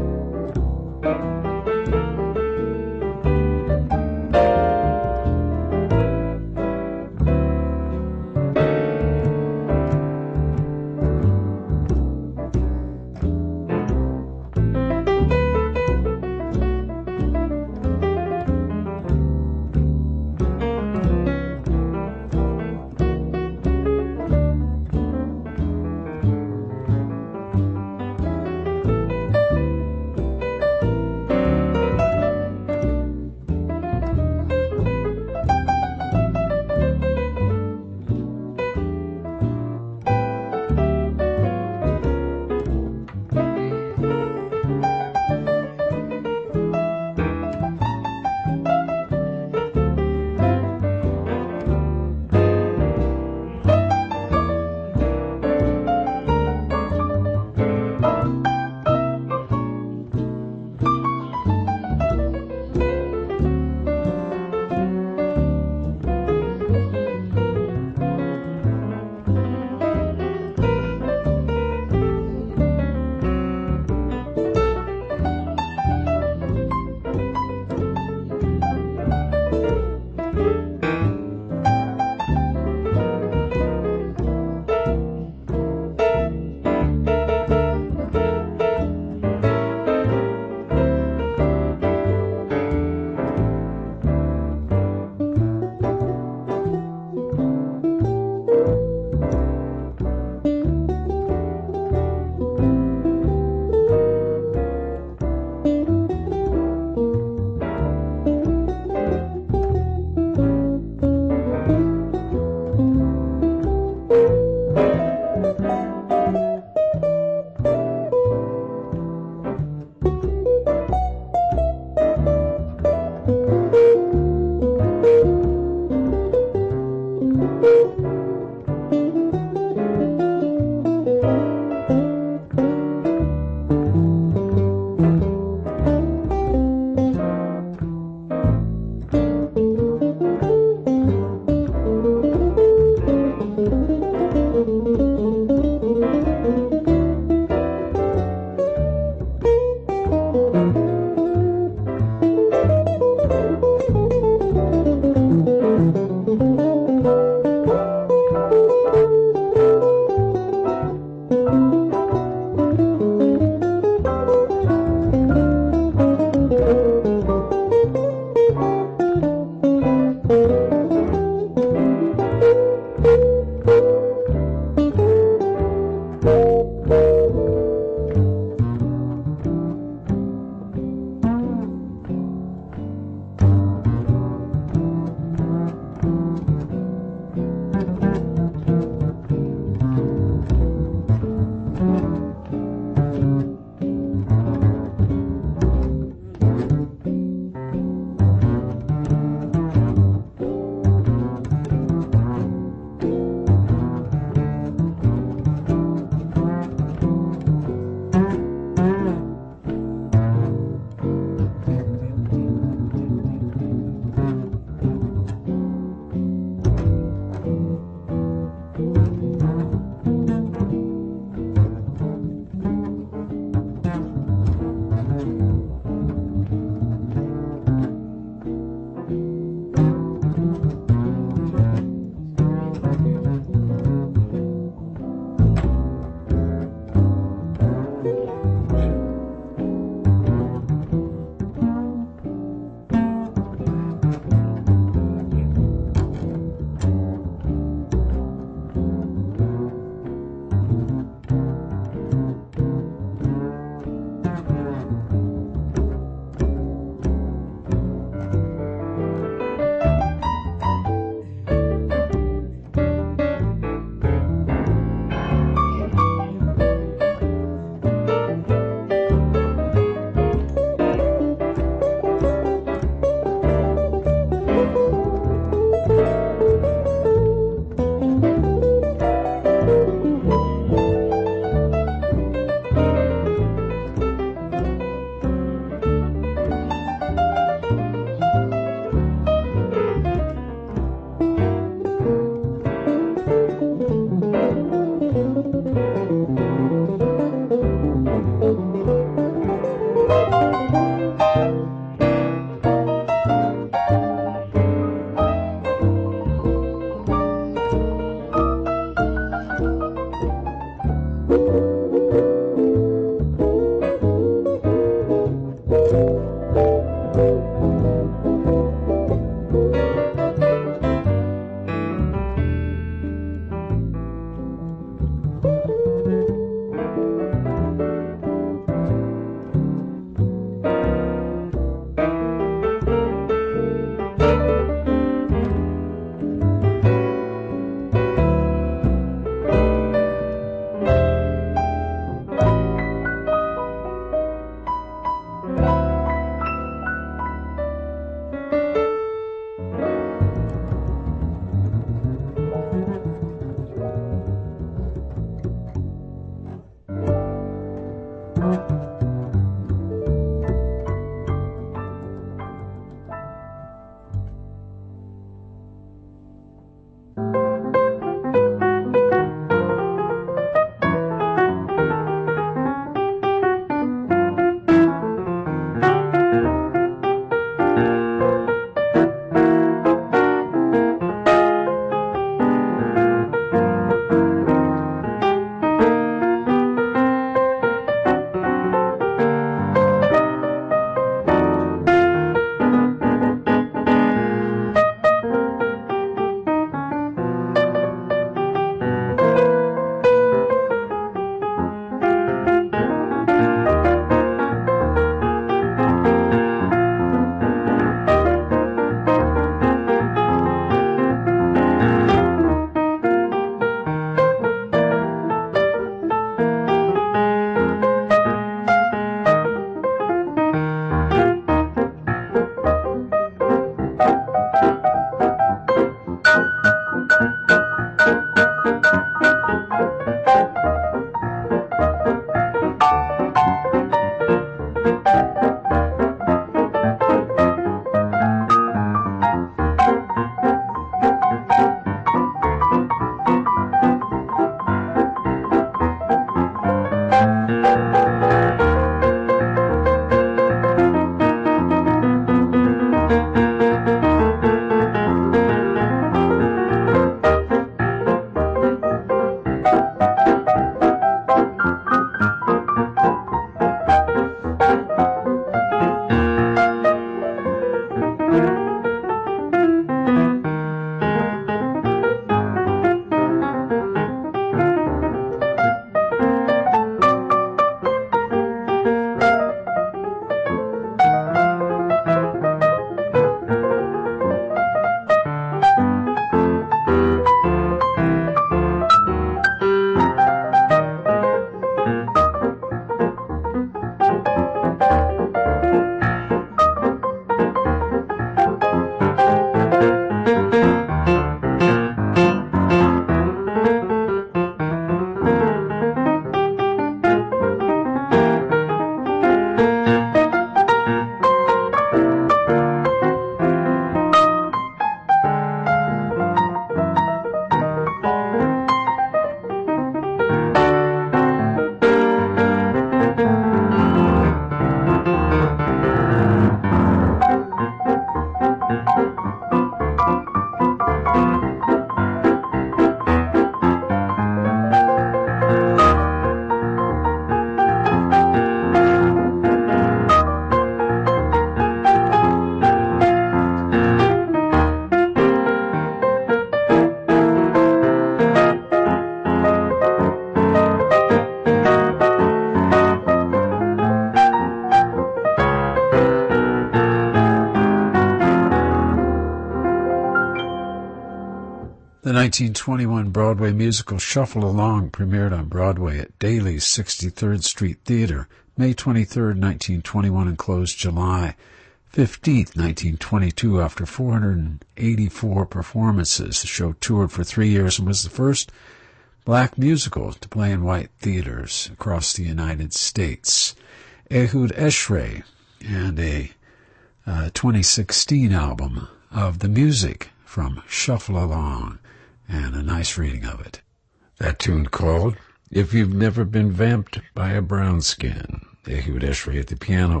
The nineteen twenty-one Broadway musical Shuffle Along premiered on Broadway at Daly's sixty-third Street Theater May twenty-third, nineteen twenty-one, and closed July fifteenth, nineteen twenty-two. After four hundred eighty-four performances, the show toured for three years and was the first black musical to play in white theaters across the United States. Ehud Eshrei and a uh, twenty sixteen album of the music from Shuffle Along, and a nice reading of it. That tune called If You've Never Been Vamped by a Brown Skin. Ehud Eshrei at the piano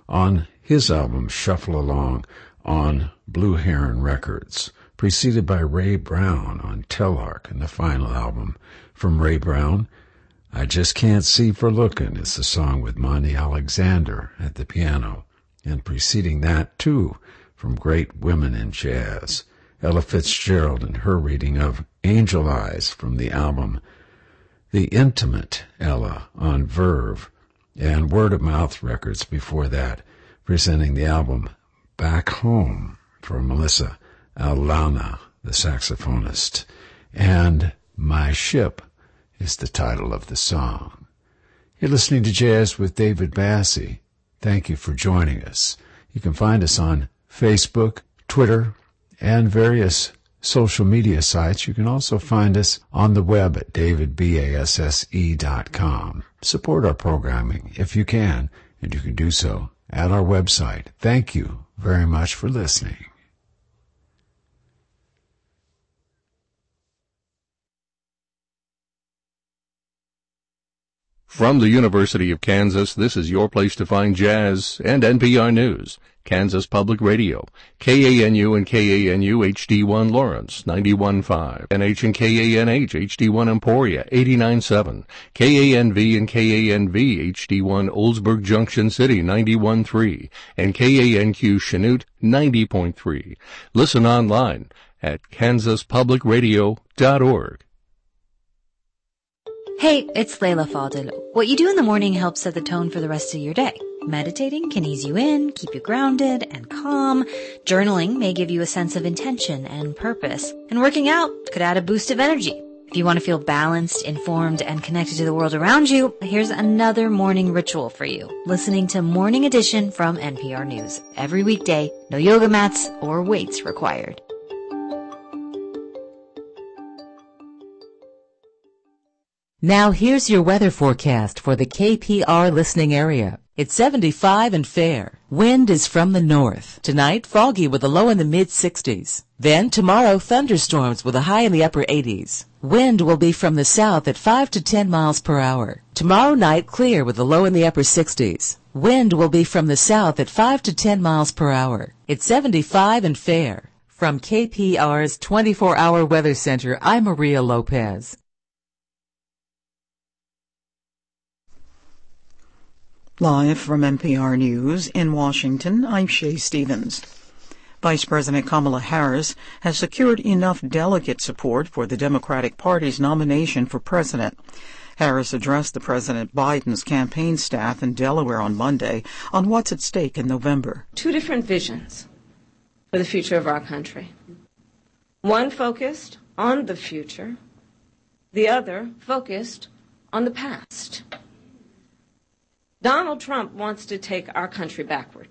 on his album Shuffle Along on Blue Heron Records, preceded by Ray Brown on Telarc, and the final album from Ray Brown, I Just Can't See for Lookin', is the song with Monty Alexander at the piano. and preceding that, two from great women in jazz. Ella Fitzgerald and her reading of Angel Eyes from the album The Intimate Ella on Verve, and Word of Mouth Records before that, presenting the album Back Home from Melissa Aulana, the saxophonist. And My Ship is the title of the song. You're listening to Jazz with David Bassie. Thank you for joining us. You can find us on Facebook, Twitter, and various social media sites. You can also find us on the web at david basse dot com. Support our programming if you can, and you can do so at our website. Thank you very much for listening. From the University of Kansas, this is your place to find jazz and N P R News. Kansas Public Radio, K A N U and K A N U H D one Lawrence, ninety-one point five, N H and K A N H H D one Emporia, eighty-nine point seven, K A N V and K A N V H D one Oldsburg Junction City, ninety-one point three, and K A N Q Chanute, ninety point three. Listen online at kansas public radio dot org. Hey, it's Layla Fadel. What you do in the morning helps set the tone for the rest of your day. Meditating can ease you in, keep you grounded and calm. Journaling may give you a sense of intention and purpose. And working out could add a boost of energy. If you want to feel balanced, informed, and connected to the world around you, here's another morning ritual for you. Listening to Morning Edition from N P R News. Every weekday, no yoga mats or weights required. Now here's your weather forecast for the K P R listening area. It's seventy-five and fair. Wind is from the north. Tonight, foggy with a low in the mid sixties. Then tomorrow, thunderstorms with a high in the upper eighties. Wind will be from the south at five to ten miles per hour. Tomorrow night, clear with a low in the upper sixties. Wind will be from the south at five to ten miles per hour. It's seventy-five and fair. From K P R's twenty-four hour Weather Center, I'm Maria Lopez. Live from N P R News in Washington, I'm Shay Stevens. Vice President Kamala Harris has secured enough delegate support for the Democratic Party's nomination for president. Harris addressed the President Biden's campaign staff in Delaware on Monday on what's at stake in November. Two different visions for the future of our country. One focused on the future, the other focused on the past. Donald Trump wants to take our country backward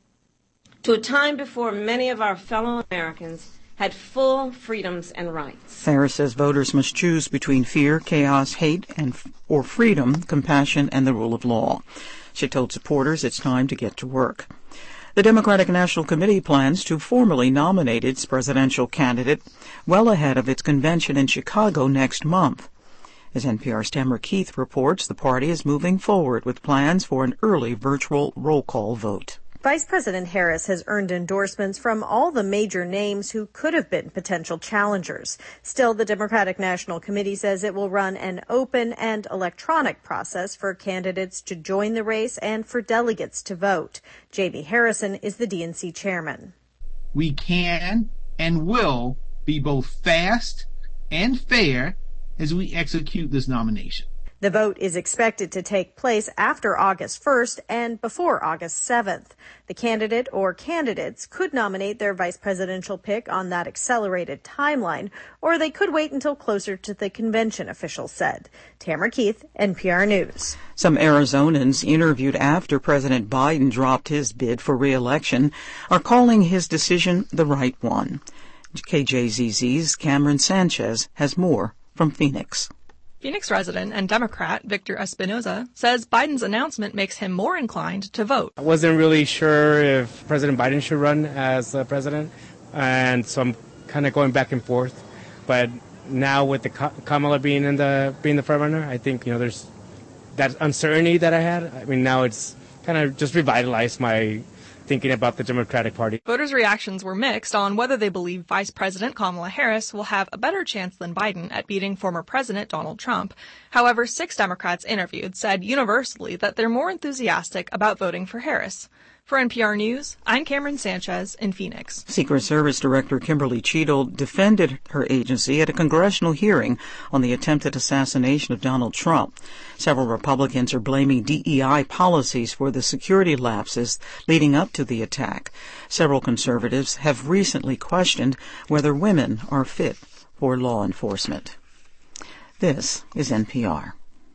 to a time before many of our fellow Americans had full freedoms and rights. Harris says voters must choose between fear, chaos, hate, and or freedom, compassion, and the rule of law. She told supporters it's time to get to work. The Democratic National Committee plans to formally nominate its presidential candidate well ahead of its convention in Chicago next month. As N P R's Tamara Keith reports, the party is moving forward with plans for an early virtual roll call vote. Vice President Harris has earned endorsements from all the major names who could have been potential challengers. Still, the Democratic National Committee says it will run an open and electronic process for candidates to join the race and for delegates to vote. Jamie Harrison is the D N C chairman. We can and will be both fast and fair as we execute this nomination. The vote is expected to take place after August first and before August seventh. The candidate or candidates could nominate their vice presidential pick on that accelerated timeline, or they could wait until closer to the convention, officials said. Tamara Keith, N P R News. Some Arizonans interviewed after President Biden dropped his bid for re-election are calling his decision the right one. K J Z Z's Cameron Sanchez has more from Phoenix. Phoenix resident and Democrat Victor Espinoza says Biden's announcement makes him more inclined to vote. I wasn't really sure if President Biden should run as uh, president, and so I'm kind of going back and forth. But now with the Kamala being in the being the front runner, I think you know there's that uncertainty that I had. I mean, now it's kind of just revitalized my thinking about the Democratic Party. Voters' reactions were mixed on whether they believe Vice President Kamala Harris will have a better chance than Biden at beating former President Donald Trump. However, six Democrats interviewed said universally that they're more enthusiastic about voting for Harris. For N P R News, I'm Cameron Sanchez in Phoenix. Secret Service Director Kimberly Cheadle defended her agency at a congressional hearing on the attempted assassination of Donald Trump. Several Republicans are blaming D E I policies for the security lapses leading up to the attack. Several conservatives have recently questioned whether women are fit for law enforcement. This is N P R.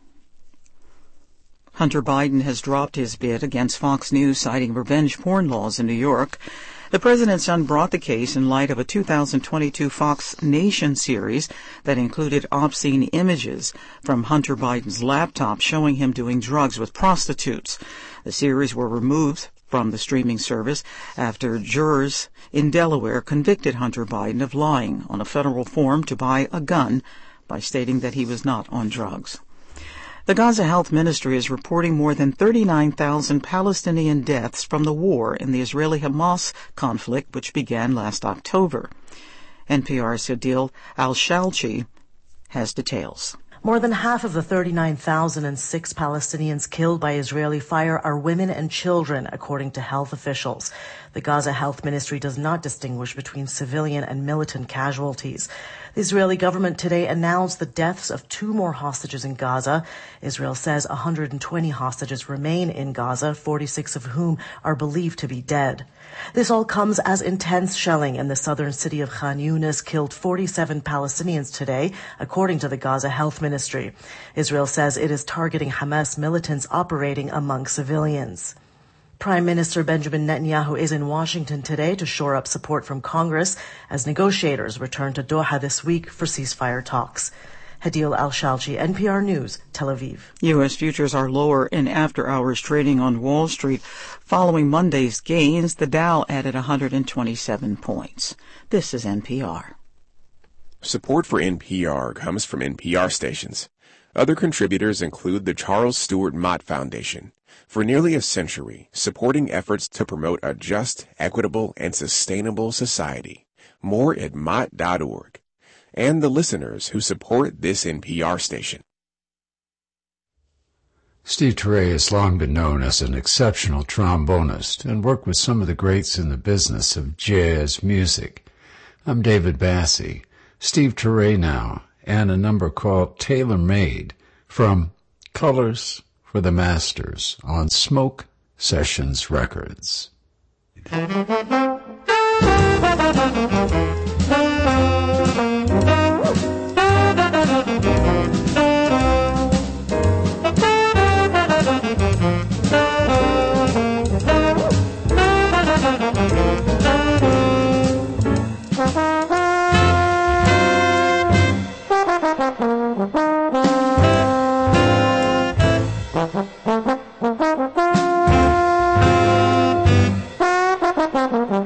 Hunter Biden has dropped his bid against Fox News, citing revenge porn laws in New York. The president's son brought the case in light of a two thousand twenty-two Fox Nation series that included obscene images from Hunter Biden's laptop showing him doing drugs with prostitutes. The series were removed from the streaming service after jurors in Delaware convicted Hunter Biden of lying on a federal form to buy a gun by stating that he was not on drugs. The Gaza Health Ministry is reporting more than thirty-nine thousand Palestinian deaths from the war in the Israeli-Hamas conflict, which began last October. N P R's Adil Al-Shalchi has details. More than half of the thirty-nine thousand six Palestinians killed by Israeli fire are women and children, according to health officials. The Gaza Health Ministry does not distinguish between civilian and militant casualties. The Israeli government today announced the deaths of two more hostages in Gaza. Israel says one hundred twenty hostages remain in Gaza, forty-six of whom are believed to be dead. This all comes as intense shelling in the southern city of Khan Yunis killed forty-seven Palestinians today, according to the Gaza Health Ministry. Israel says it is targeting Hamas militants operating among civilians. Prime Minister Benjamin Netanyahu is in Washington today to shore up support from Congress as negotiators return to Doha this week for ceasefire talks. Hadil Al-Shalchi, N P R News, Tel Aviv. U S futures are lower in after-hours trading on Wall Street. Following Monday's gains, the Dow added one hundred twenty-seven points. This is N P R. Support for N P R comes from N P R stations. Other contributors include the Charles Stewart Mott Foundation, for nearly a century, supporting efforts to promote a just, equitable, and sustainable society. More at mott dot org. And the listeners who support this N P R station. Steve Turre has long been known as an exceptional trombonist and worked with some of the greats in the business of jazz music. I'm David Bassie. Steve Turre now, and a number called Tailor Made from Colors for the Masters on Smoke Sessions Records. Thank you.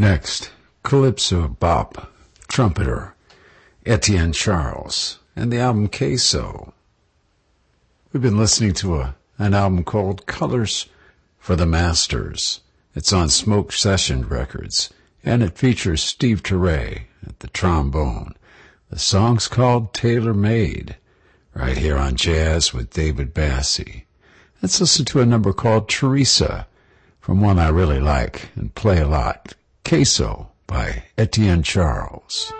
next, Calypso Bop, trumpeter Etienne Charles, and the album Queso. We've been listening to a, an album called Colors for the Masters. It's on Smoke Session Records, and it features Steve Turre at the trombone. The song's called Tailor Made, right here on Jazz with David Bassie. Let's listen to a number called Teresa, from one I really like and play a lot, Queso by Etienne Charles.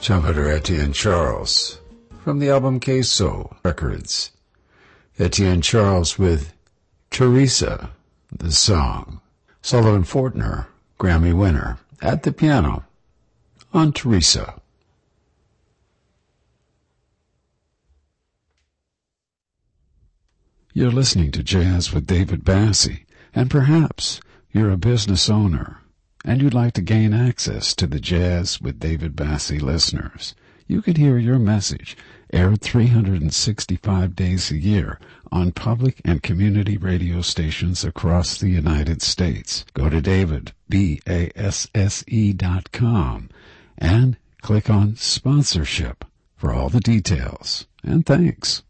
Trumpeter Etienne Charles from the album Queso Records. Etienne Charles with Teresa, the song. Sullivan Fortner, Grammy winner, at the piano on Teresa. You're listening to Jazz with David Bassie, and perhaps you're a business owner and you'd like to gain access to the Jazz with David Bassie listeners. You can hear your message aired three hundred sixty-five days a year on public and community radio stations across the United States. Go to david basse dot com and click on sponsorship for all the details. And thanks.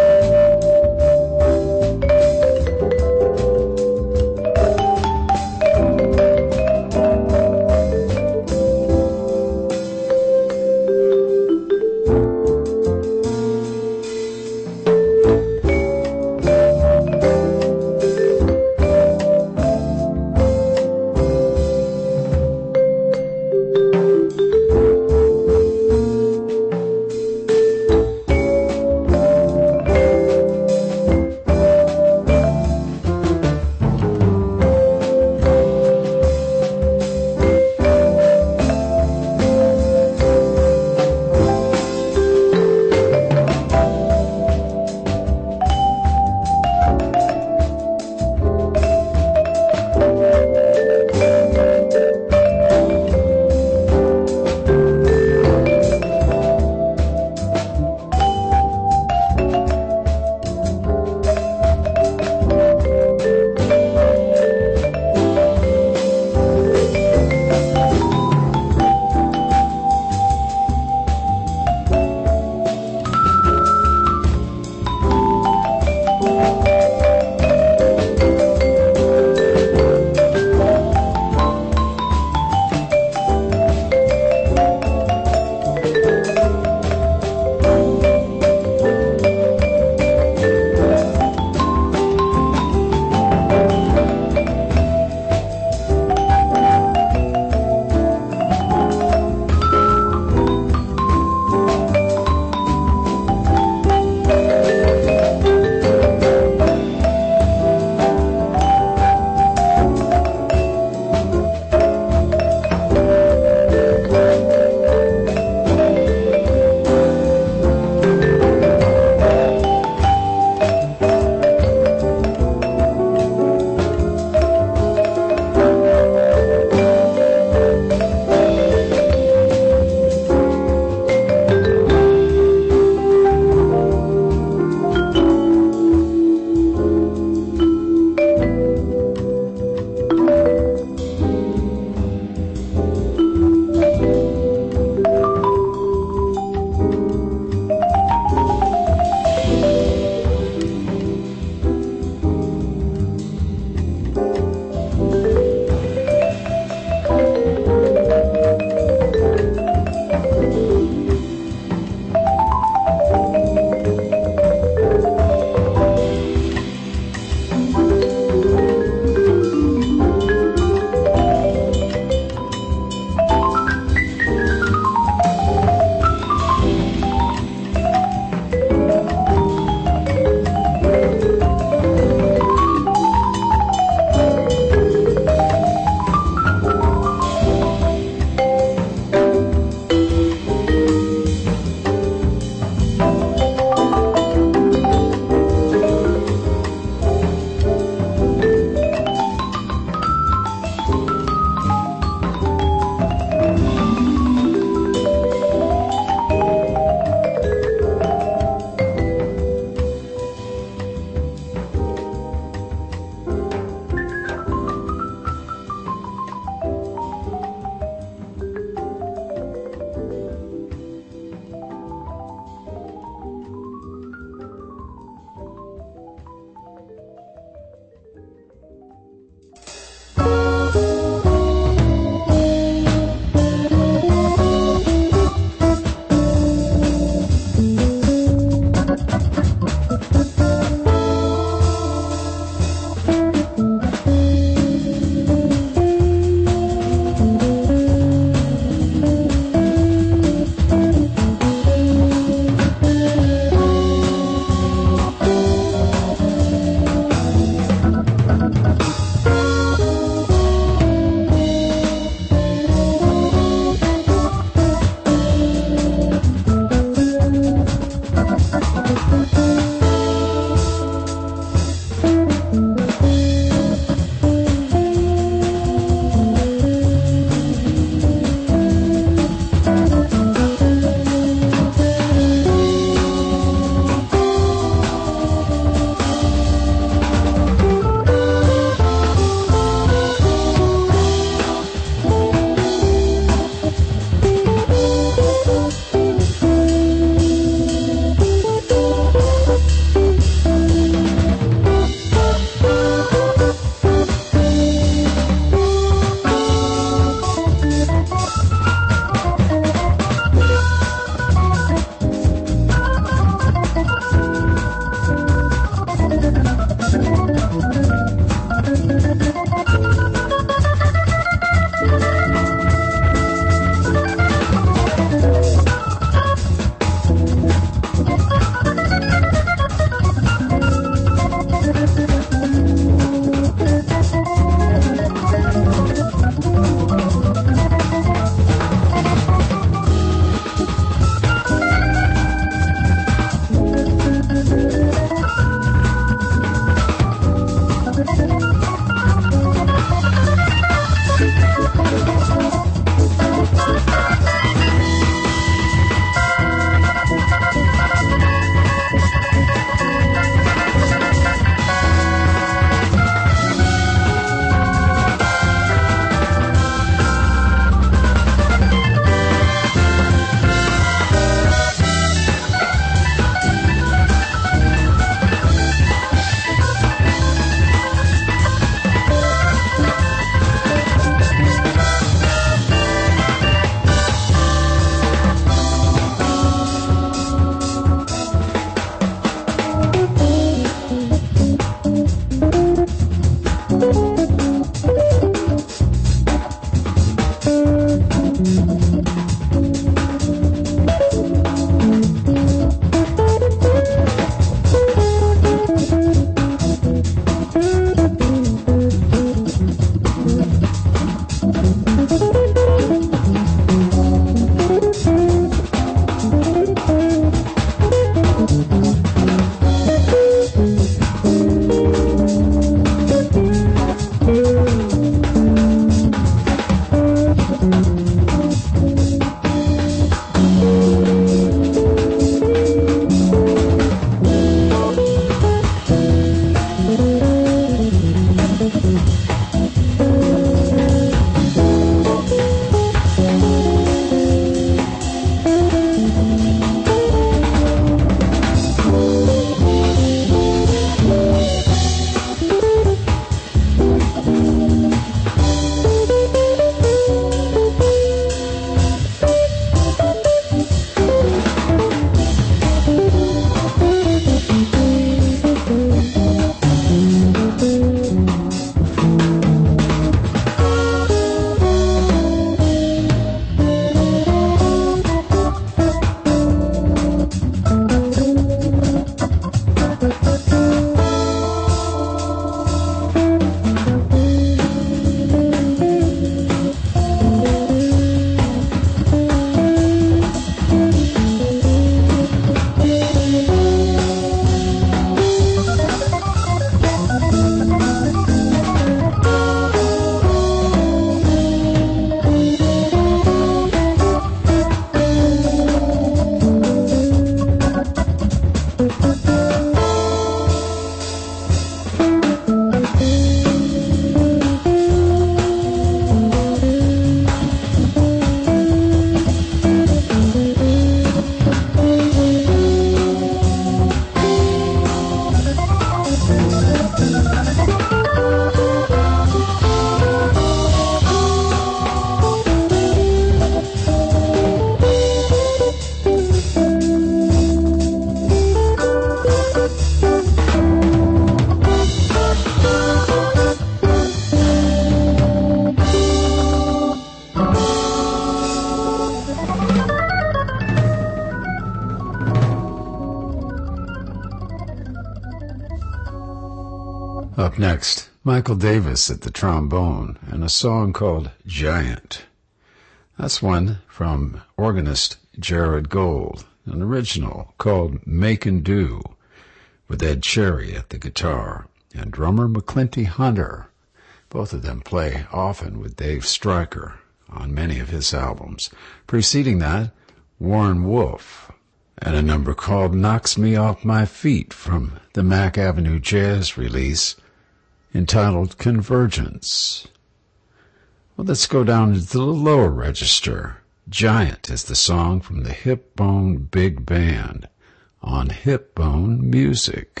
Up next, Michael Davis at the trombone and a song called Giant. That's one from organist Jared Gold, an original called Makin' Do, with Ed Cherry at the guitar and drummer McClinty Hunter. Both of them play often with Dave Stryker on many of his albums. Preceding that, Warren Wolf and a number called Knocks Me Off My Feet from the Mack Avenue Jazz release entitled Convergence. Well, let's go down into the lower register. Giant is the song from the Hip Bone Big Band on Hip Bone Music.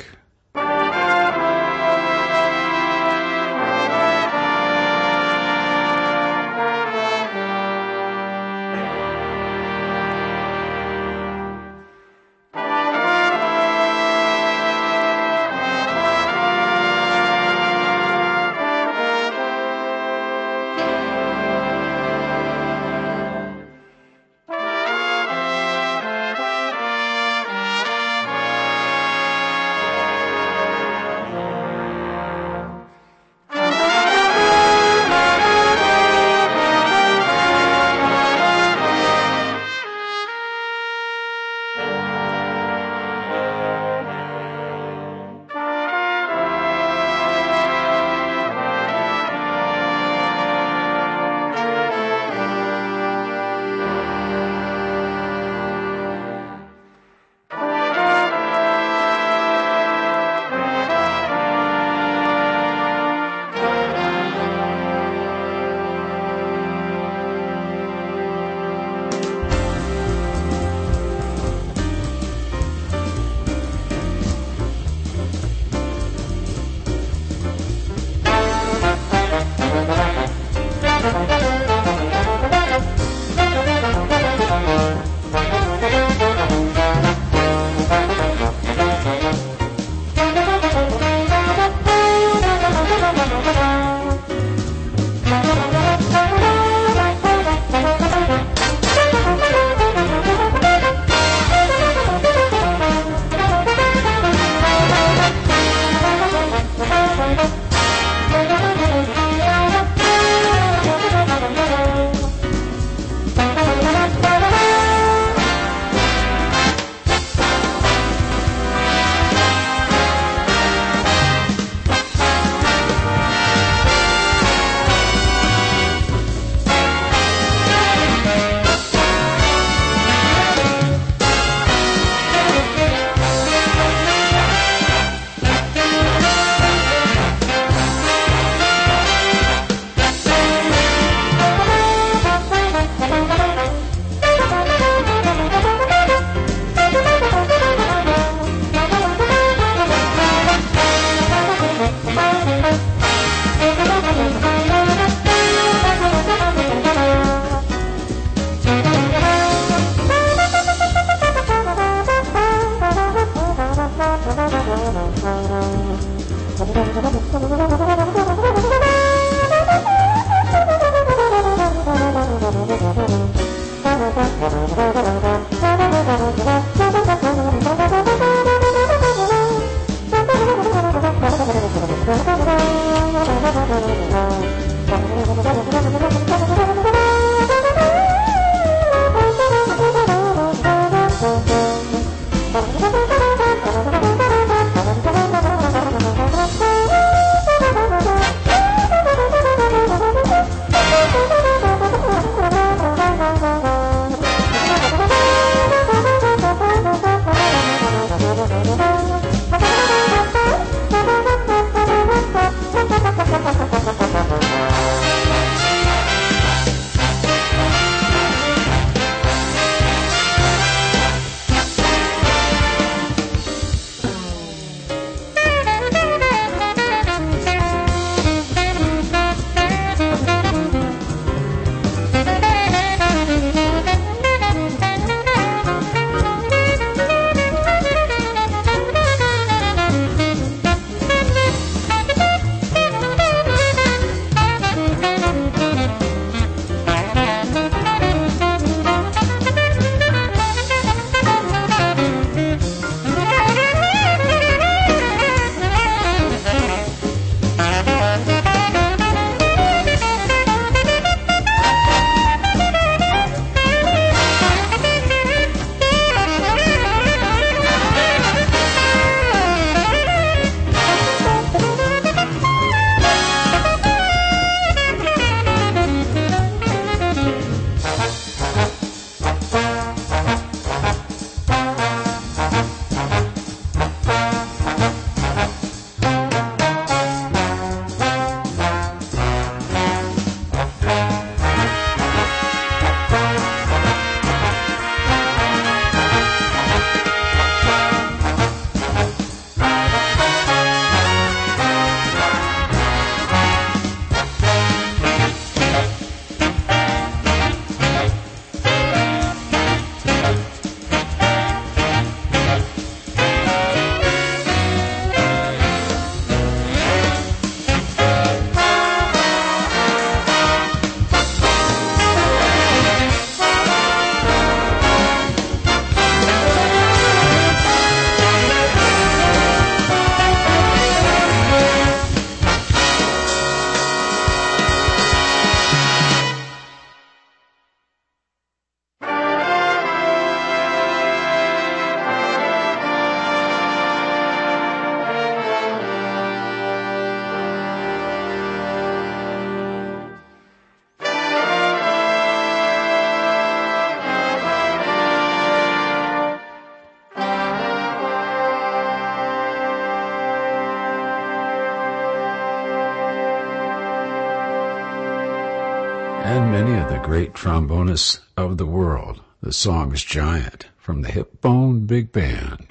and many of the great trombonists of the world. The song is Giant from the Hip Bone Big Band.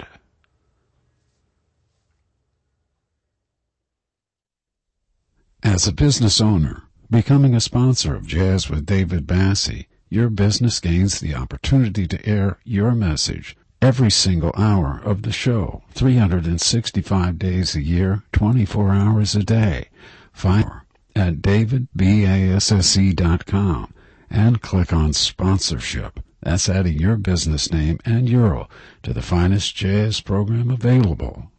As a business owner, becoming a sponsor of Jazz with David Bassie, your business gains the opportunity to air your message every single hour of the show, three hundred sixty-five days a year, twenty-four hours a day. Find more at david basse dot com and click on Sponsorship. That's adding your business name and euro to the finest jazz program available.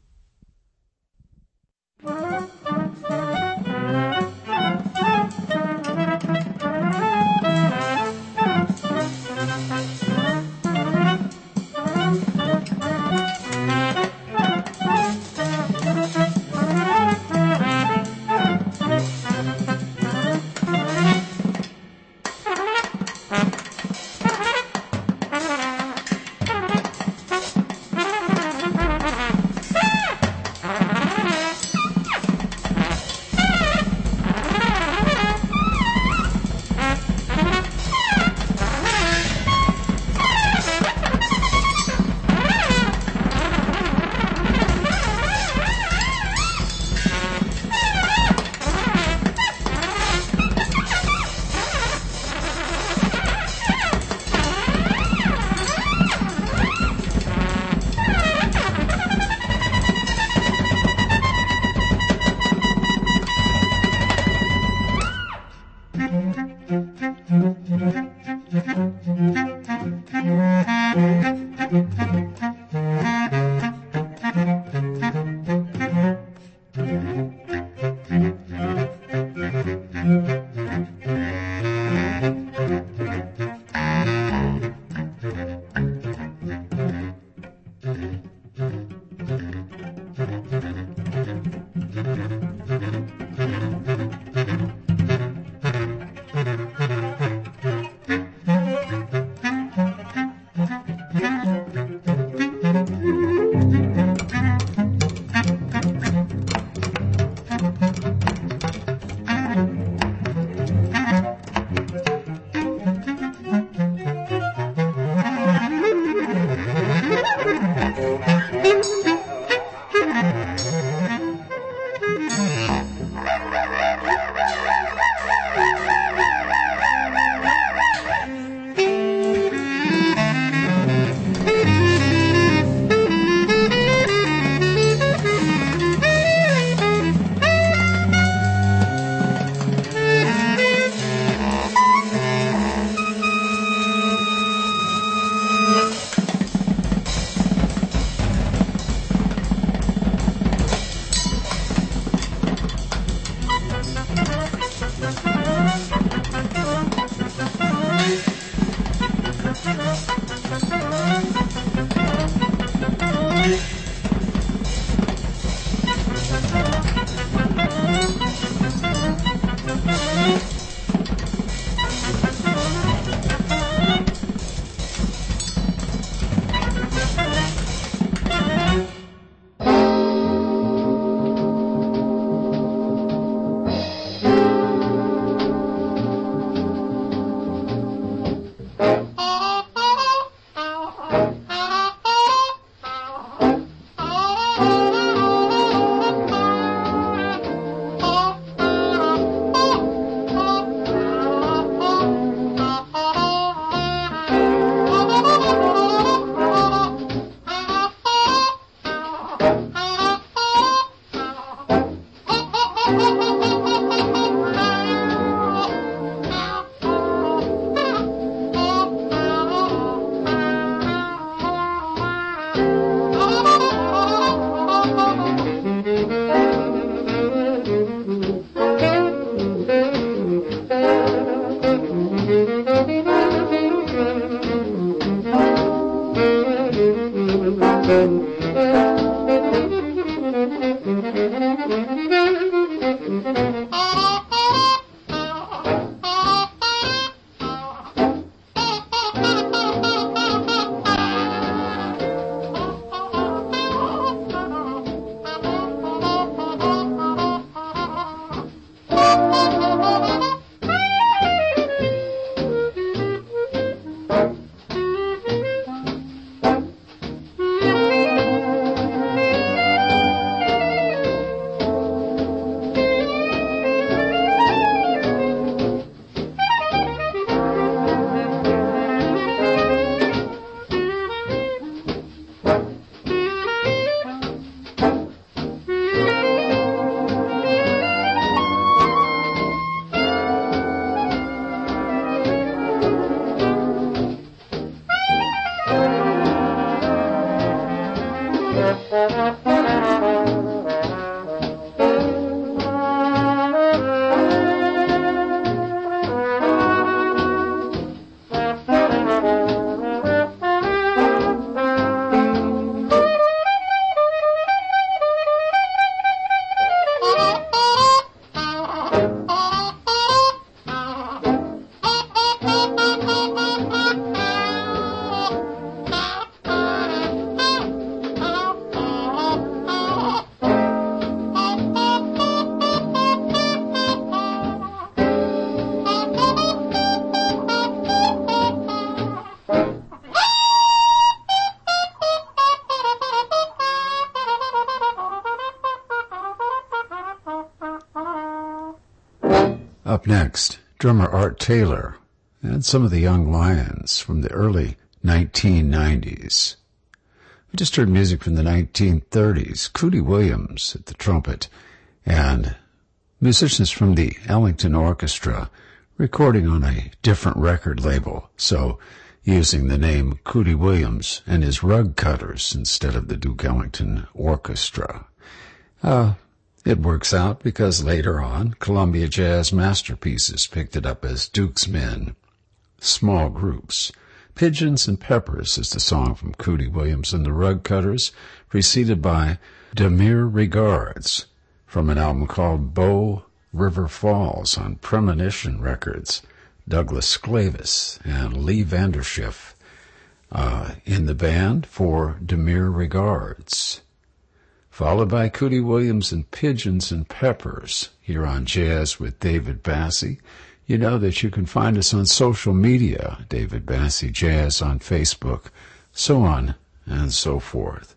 Up next, drummer Art Taylor and some of the Young Lions from the early nineteen nineties. We just heard music from the nineteen thirties, Cootie Williams at the trumpet, and musicians from the Ellington Orchestra recording on a different record label, so using the name Cootie Williams and his Rug Cutters instead of the Duke Ellington Orchestra. Uh, It works out because later on, Columbia Jazz Masterpieces picked it up as Duke's Men, small groups. Pigeons and Peppers is the song from Cootie Williams and the Rug Cutters, preceded by Demure Regards from an album called Bow River Falls on Premonition Records. Douglas Sclavis and Lee Vanderschiff uh, in the band for Demure Regards. Followed by Cootie Williams and Pigeons and Peppers here on Jazz with David Bassie. You know that you can find us on social media, David Bassie Jazz on Facebook, so on and so forth.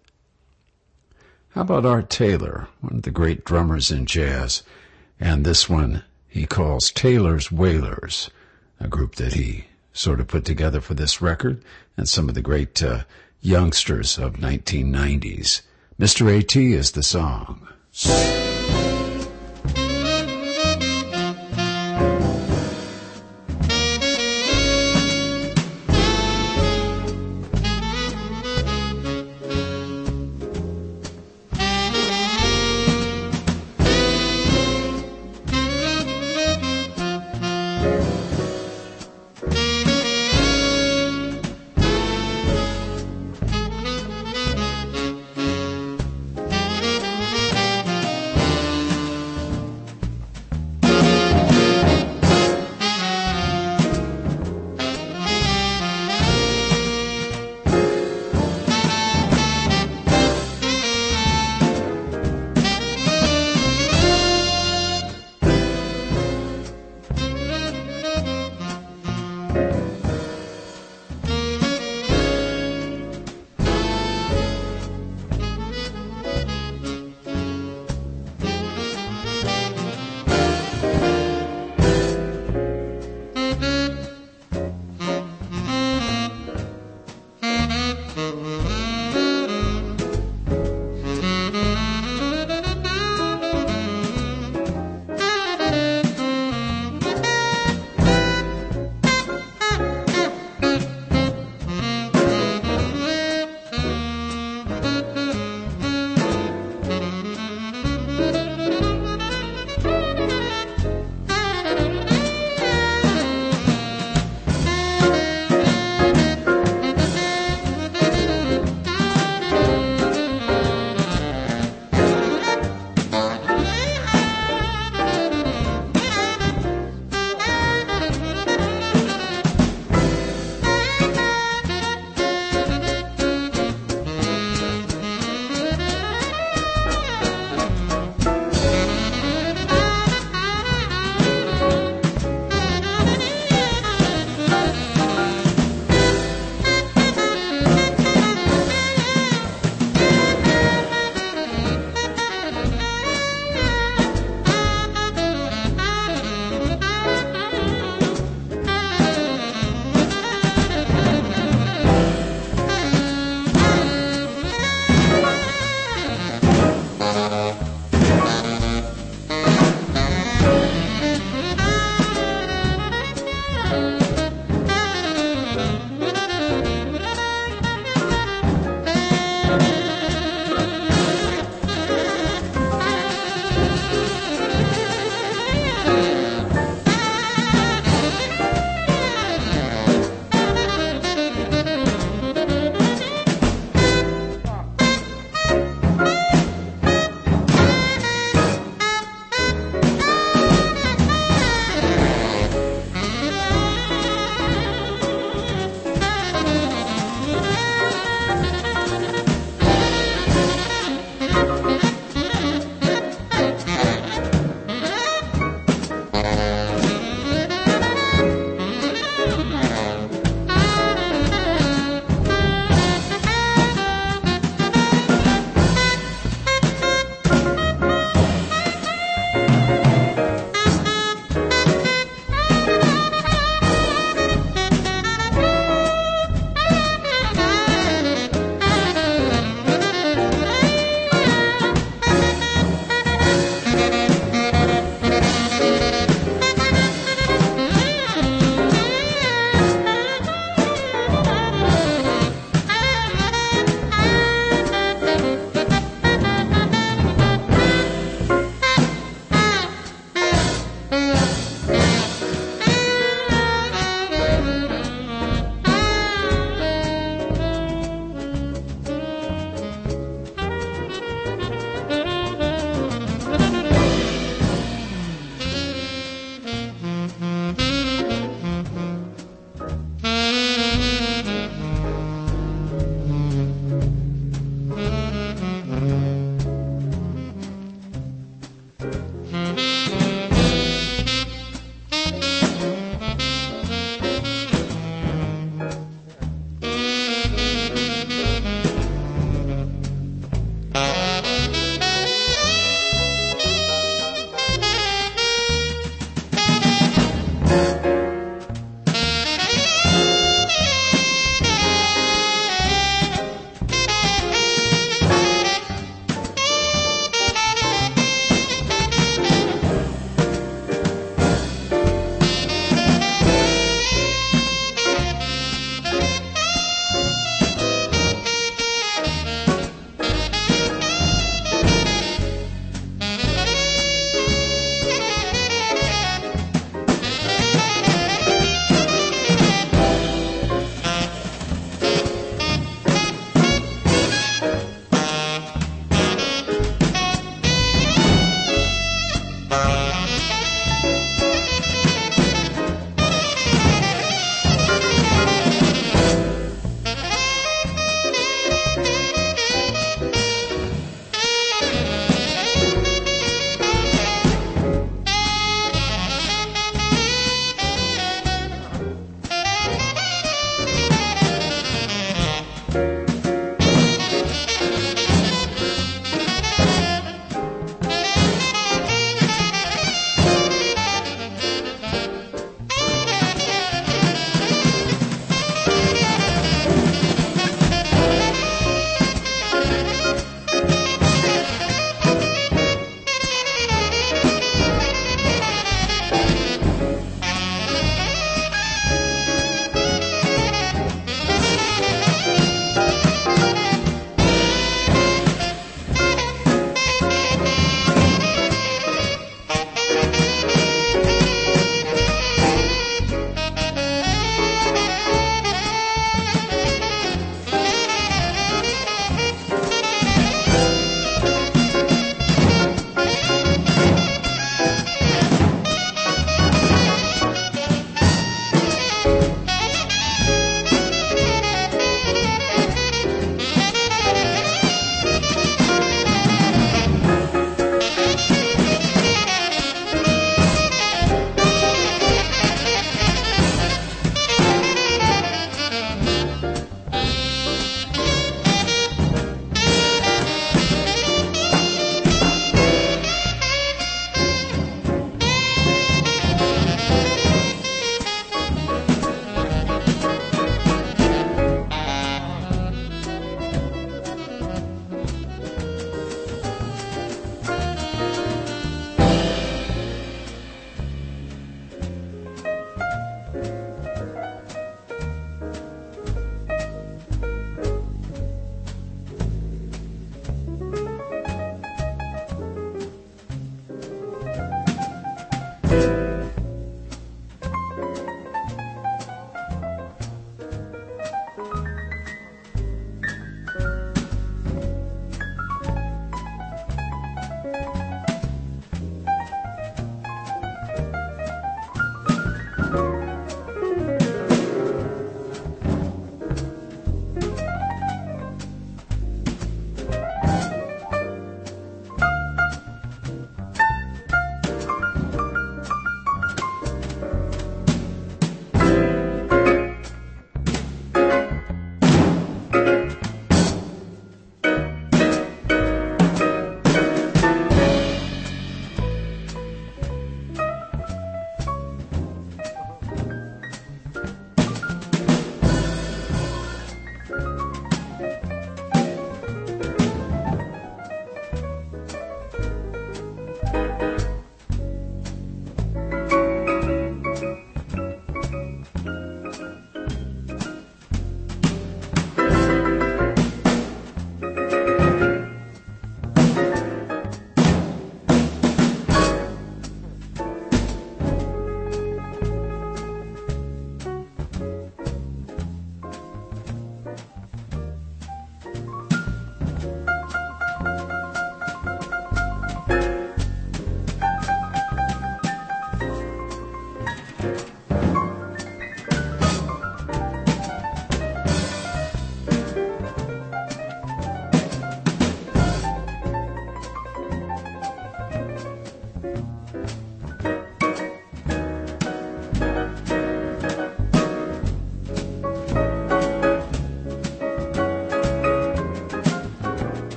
How about Art Taylor, one of the great drummers in jazz, and this one he calls Taylor's Wailers, a group that he sort of put together for this record, and some of the great uh, youngsters of nineteen nineties. Mister A T is the song.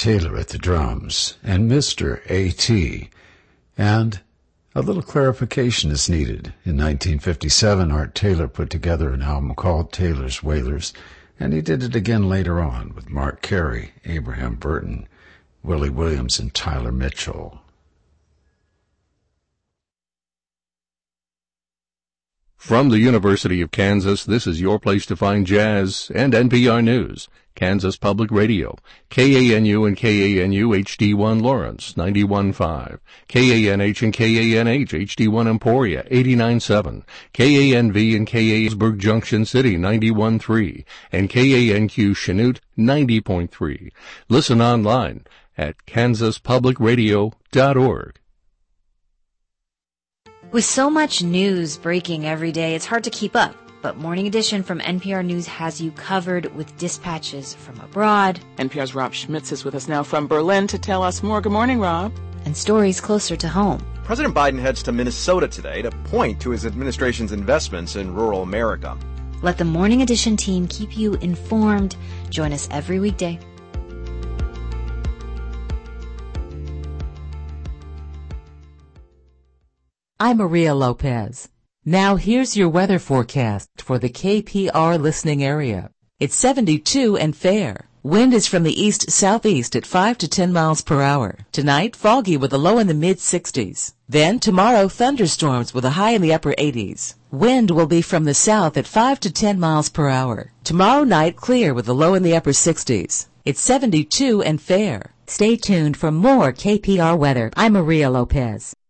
Taylor at the drums, and Mister A T, and a little clarification is needed. In nineteen fifty-seven, Art Taylor put together an album called Taylor's Wailers, and he did it again later on with Mark Carey, Abraham Burton, Willie Williams, and Tyler Mitchell. From the University of Kansas, this is your place to find jazz and N P R News, Kansas Public Radio, K A N U and K A N U H D one Lawrence, ninety-one point five, K A N H and K A N H H D one Emporia, eighty-nine point seven, K A N V and K A N Junction City, ninety-one point three, and K A N Q Chanute, ninety point three. Listen online at kansas public radio dot org. With so much news breaking every day, it's hard to keep up. But Morning Edition from N P R News has you covered with dispatches from abroad. N P R's Rob Schmitz is with us now from Berlin to tell us more. Good morning, Rob. And stories closer to home. President Biden heads to Minnesota today to point to his administration's investments in rural America. Let the Morning Edition team keep you informed. Join us every weekday. I'm Maria Lopez. Now here's your weather forecast for the K P R listening area. It's seventy-two and fair. Wind is from the east-southeast at five to ten miles per hour. Tonight, foggy with a low in the mid-sixties. Then tomorrow, thunderstorms with a high in the upper eighties. Wind will be from the south at five to ten miles per hour. Tomorrow night, clear with a low in the upper sixties. It's seventy-two and fair. Stay tuned for more K P R weather. I'm Maria Lopez.